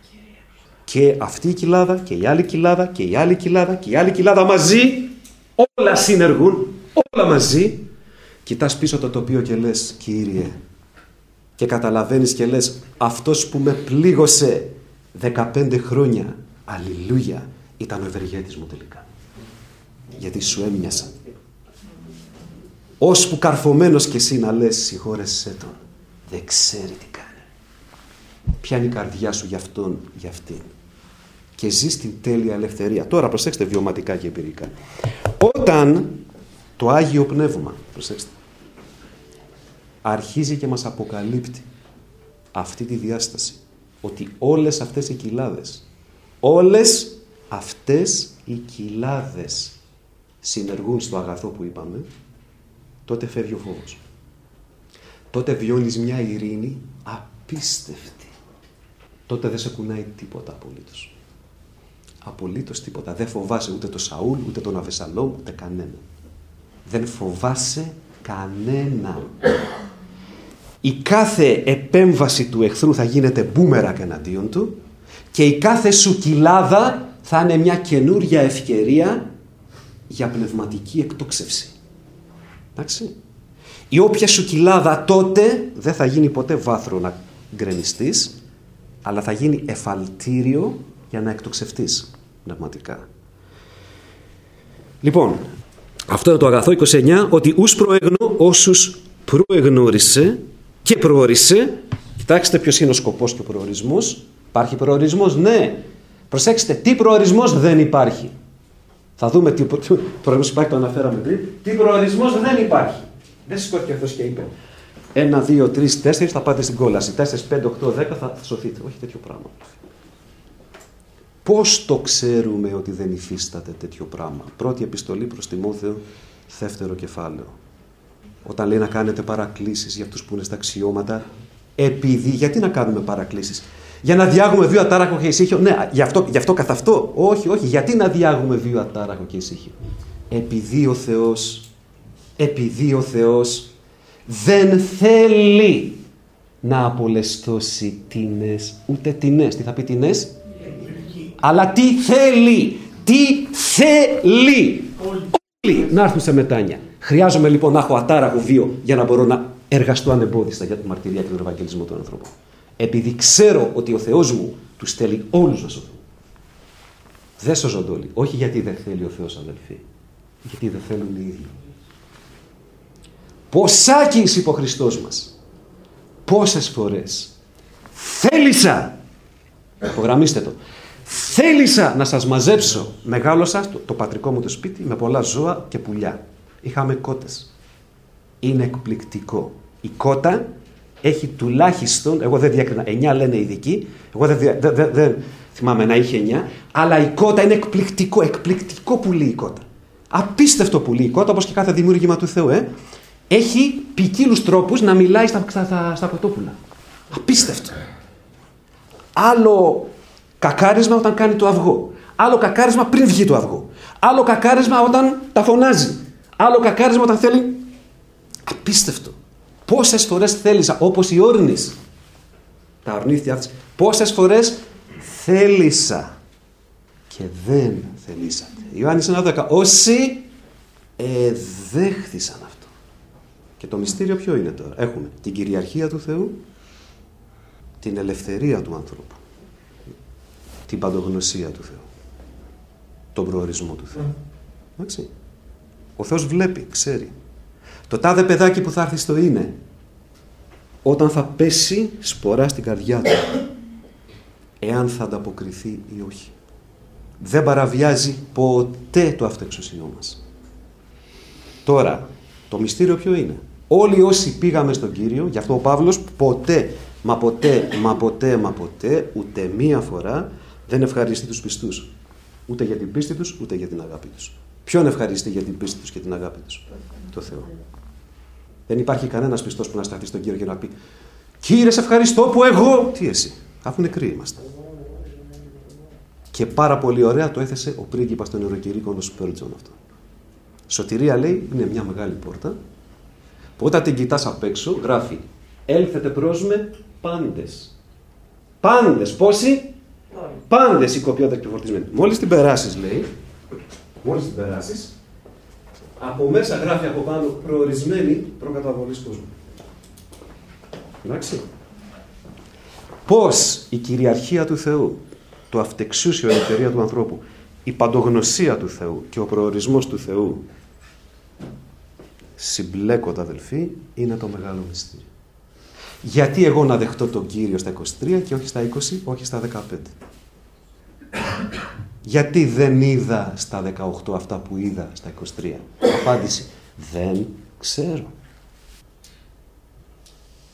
Και αυτή η κοιλάδα και η άλλη κοιλάδα και η άλλη κοιλάδα και η άλλη κοιλάδα μαζί, όλα συνεργούν, όλα μαζί. Κοιτάς πίσω το τοπίο και λες, Κύριε, και καταλαβαίνεις και λες, αυτός που με πλήγωσε δεκαπέντε χρόνια, αλληλούια, ήταν ο ευεργέτης μου τελικά. Γιατί σου έμοιασα. Ώσπου καρφωμένος κι εσύ να λες, συγχώρεσέ τον, δεν ξέρει τι κάνει. Πιάνει η καρδιά σου για αυτόν, για αυτήν. Και ζεις την τέλεια ελευθερία. Τώρα προσέξτε βιωματικά και εμπειρικά. Όταν το Άγιο Πνεύμα, προσέξτε, αρχίζει και μας αποκαλύπτει αυτή τη διάσταση. Ότι όλες αυτές οι κοιλάδες, όλες αυτές οι κοιλάδες συνεργούν στο αγαθό που είπαμε, τότε φεύγει ο φόβος. Τότε βιώνεις μια ειρήνη απίστευτη. Τότε δεν σε κουνάει τίποτα απολύτως. Απολύτως τίποτα. Δεν φοβάσαι ούτε τον Σαούλ, ούτε τον Αβεσαλόμ, ούτε κανένα. Δεν φοβάσαι κανένα. Η κάθε επέμβαση του εχθρού θα γίνεται μπούμερακ εναντίον του και η κάθε σου κοιλάδα θα είναι μια καινούρια ευκαιρία για πνευματική εκτόξευση. Εντάξει. Η όποια σου κοιλάδα τότε δεν θα γίνει ποτέ βάθρο να γκρεμιστείς, αλλά θα γίνει εφαλτήριο για να εκτοξευτείς πνευματικά. Λοιπόν, αυτό είναι το αγαθό είκοσι εννιά, ότι ους προέγνω όσους προεγνώρισε και προόρισε. Κοιτάξτε ποιος είναι ο σκοπός και ο προορισμός. Υπάρχει προορισμός? Ναι. Προσέξτε, τι προορισμός δεν υπάρχει. Θα δούμε τι προορισμός υπάρχει, το αναφέραμε πριν. Τι προορισμός δεν υπάρχει. Δεν σηκώθηκε αυτός και είπε ένα, δύο, τρεις, τέσσερις θα πάτε στην κόλαση. τέσσερα, πέντε, οκτώ, δέκα θα σωθείτε. Όχι τέτοιο πράγμα. Πώς το ξέρουμε ότι δεν υφίσταται τέτοιο πράγμα? Πρώτη επιστολή προς Τιμόθεο, δεύτερο κεφάλαιο. Όταν λέει να κάνετε παρακλήσεις για αυτούς που είναι στα αξιώματα, επειδή, γιατί να κάνουμε παρακλήσεις? Για να διάγουμε βίο ατάραχο και ησύχιο? Ναι, γι' αυτό, γι' αυτό καθ' αυτό. Όχι, όχι. Γιατί να διάγουμε βίο ατάραχο και ησύχιο? Επειδή ο Θεός, επειδή ο Θεός δεν θέλει να απολεστώσει τίνες, ούτε τίνες. Τι θα πει τίνες? Αλλά τι θέλει, τι θέλει. Όλοι να έρθουν σε μετάνοια. Χρειάζομαι λοιπόν να έχω ατάραχο βίο για να μπορώ να εργαστώ ανεμπόδιστα για τη μαρτυρία και τον ευαγγελισμό των ανθρώπων. Επειδή ξέρω ότι ο Θεός μου τους θέλει όλους να σωθούν. Δεν σώζονται όλοι. Όχι γιατί δεν θέλει ο Θεός, αδελφοί. Γιατί δεν θέλουν οι ίδιοι. Ποσάκις είπε ο Χριστός μας. Πόσες φορές θέλησα, υπογραμμίστε το, θέλησα να σας μαζέψω. Μεγάλωσα το, το πατρικό μου το σπίτι με πολλά ζώα και πουλιά. Είχαμε κότες. Είναι εκπληκτικό. Η κότα έχει τουλάχιστον, εγώ δεν διάκρινα, εννιά λένε οι ειδικοί, εγώ δεν, δεν, δεν, δεν θυμάμαι να είχε εννιά, αλλά η κότα είναι εκπληκτικό, εκπληκτικό πουλί η κότα. Απίστευτο πουλί η κότα, όπως και κάθε δημιούργημα του Θεού, ε. Έχει ποικίλους τρόπους να μιλάει στα, στα, στα κοτόπουλα. Απίστευτο. Άλλο κακάρισμα όταν κάνει το αυγό. Άλλο κακάρισμα πριν βγει το αυγό. Άλλο κακάρισμα όταν τα φωνάζει. Άλλο κακάρισμα όταν θέλει. Απίστευτο. Πόσες φορές θέλησα, όπως οι όρνης, τα ορνήθια αυτές, πόσες φορές θέλησα και δεν θελήσατε. Ιωάννης ένα δέκα. Όσοι εδέχθησαν αυτό. Και το μυστήριο ποιο είναι τώρα? Έχουμε την κυριαρχία του Θεού, την ελευθερία του ανθρώπου, την παντογνωσία του Θεού, τον προορισμό του Θεού. Εντάξει. Ο Θεός βλέπει, ξέρει. Το τάδε παιδάκι που θα έρθει στο είναι, όταν θα πέσει σπορά στην καρδιά του, εάν θα ανταποκριθεί ή όχι. Δεν παραβιάζει ποτέ το αυτοεξουσιό μας. Τώρα, το μυστήριο ποιο είναι? Όλοι όσοι πήγαμε στον Κύριο, γι' αυτό ο Παύλος ποτέ, μα ποτέ, μα ποτέ, μα ποτέ, ούτε μία φορά δεν ευχαριστεί τους πιστούς. Ούτε για την πίστη τους, ούτε για την αγάπη τους. Ποιον ευχαριστεί για την πίστη τους και την αγάπη τους? Το Θεό. Δεν υπάρχει κανένας πιστός που να σταθεί στον Κύριο και να πει «Κύριε, σε ευχαριστώ που εγώ...» Τι εσύ? Αφού νεκροί είμαστε. Και πάρα πολύ ωραία το έθεσε ο πρίγκιπας των ιεροκηρύκων, ο Σπέρτζον αυτό. Σωτηρία, λέει, είναι μια μεγάλη πόρτα που όταν την κοιτάς απ' έξω γράφει «Έλθετε προς με πάντες». Πάντες. Πόσοι? Πάντες οι κοπιότες και φορτισμένοι. Μόλις την περάσεις, λέει, μόλις την περάσεις, από μέσα γράφει από πάνω «Προορισμένη προκαταβολής κόσμου». Εντάξει. Πώς η κυριαρχία του Θεού, το αυτεξούσιο ελευθερία του ανθρώπου, η παντογνωσία του Θεού και ο προορισμός του Θεού συμπλέκονται, αδελφοί, είναι το μεγάλο μυστήριο. Γιατί εγώ να δεχτώ τον Κύριο στα είκοσι τρία και όχι στα είκοσι, όχι στα δεκαπέντε? Γιατί δεν είδα στα δεκαοκτώ αυτά που είδα στα είκοσι τρία? Απάντηση: δεν ξέρω.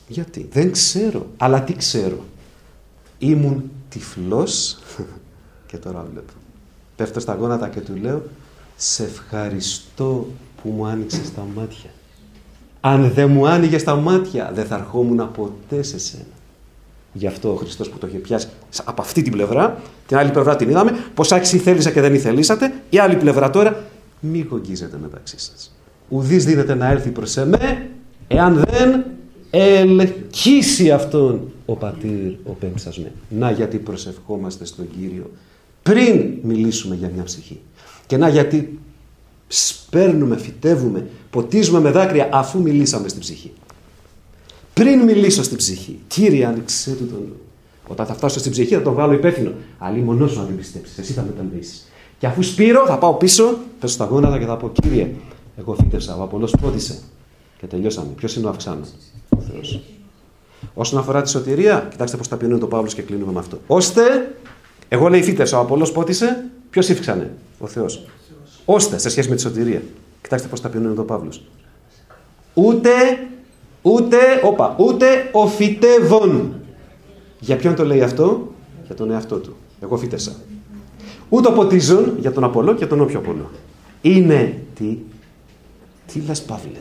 Γιατί? Δεν ξέρω. Αλλά τι ξέρω? Ήμουν τυφλός και τώρα βλέπω. Πέφτω στα γόνατα και του λέω, σε ευχαριστώ που μου άνοιξες τα μάτια. Αν δεν μου άνοιγες τα μάτια, δεν θα ερχόμουν ποτέ σε σένα. Γι' αυτό ο Χριστός που το είχε πιάσει από αυτή την πλευρά, την άλλη πλευρά την είδαμε, πως άξιοι θέλησα και δεν ηθελήσατε, η άλλη πλευρά τώρα, μη γογγίζετε μεταξύ σας. Ουδής δίνεται να έρθει προς εμέ, εάν δεν ελκύσει αυτόν ο πατήρ ο πέμψασμε. Να γιατί προσευχόμαστε στον Κύριο πριν μιλήσουμε για μια ψυχή. Και να γιατί σπέρνουμε, φυτεύουμε, ποτίζουμε με δάκρυα αφού μιλήσαμε στην ψυχή. Πριν μιλήσω στην ψυχή, Κύριε άνοιξε του τον νου. Όταν θα φτάσω στην ψυχή θα τον βγάλω υπεύθυνο. Αλλή μονός σου να την πιστέψεις, εσύ θα μετανοήσεις. Και αφού σπείρω θα πάω πίσω, πέσω στα γόνατα και θα πω, Κύριε, εγώ φύτευσα, ο Απόλλως πόδισε. Και τελειώσαμε. Ποιος είναι ο αυξάνων? Ο Θεός. Όσον αφορά τη σωτηρία, κοιτάξτε πώς ταπεινώνει το Παύλος και κλείνουμε με αυτό. Ώστε, εγώ λέει φύτευσα, ο Απόλλως πότισε, ποιος ύφξανε? Ο Θεός. Ώστε, σε σχέση με τη σωτηρία. Κοιτάξτε πώς ταπεινώνει το Παύλος. Ούτε, ούτε, όπα, ούτε ο φυτεύων. Για ποιον το λέει αυτό? Για τον εαυτό του. Εγώ φύτευσα. Ούτε ο ποτίζων, για τον Απόλλω και τον όποιο Απόλλω. Είναι τι? Τι λες Παύλε?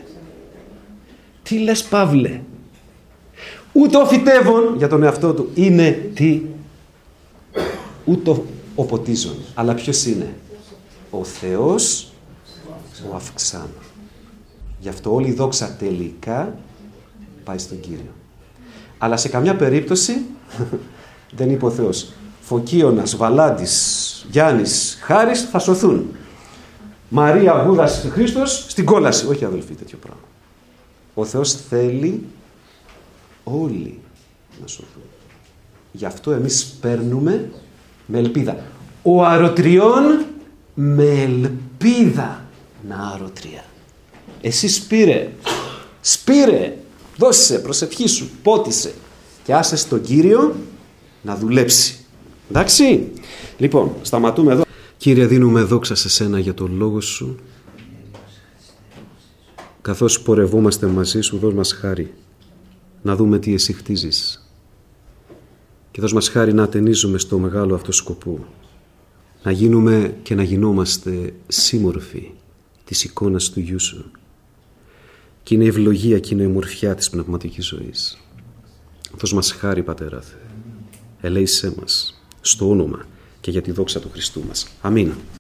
Τι λες Παύλε? Ούτε ο φυτεύων, για τον εαυτό του, είναι τι? Ούτε ο ποτίζων. Αλλά ποιος είναι? Ο Θεός, ο αυξάνων. Γι' αυτό όλη η δόξα τελικά πάει στον Κύριο. Αλλά σε καμιά περίπτωση δεν είπε ο Θεός, Φωκίωνας, Βαλάντης, Γιάννης, Χάρης θα σωθούν. Μαρία, Γούδας, Χρήστος στην κόλαση. Όχι αδελφοί, τέτοιο πράγμα. Ο Θεός θέλει όλοι να σωθούν. Γι' αυτό εμείς παίρνουμε με ελπίδα. Ο αρωτριών με ελπίδα να αρωτριά. Εσύ σπήρε, σπήρε, δώσε προσευχή σου, πότισε και άσε στον Κύριο να δουλέψει. Εντάξει. Λοιπόν, σταματούμε εδώ. Κύριε, δίνουμε δόξα σε σένα για τον λόγο σου. Καθώς πορευόμαστε μαζί σου, δώσ' μας χάρη να δούμε τι εσύ χτίζεις. Και δώσ' μας χάρη να ατενίζουμε στο μεγάλο αυτό σκοπό. Να γίνουμε και να γινόμαστε σύμμορφοι της εικόνας του Γιού σου. Και είναι η ευλογία και είναι η ομορφιά της πνευματικής ζωής. Δώσ' μας χάρη, Πατέρα Θεέ. Ελέησέ μας στο όνομα και για τη δόξα του Χριστού μας. Αμήν.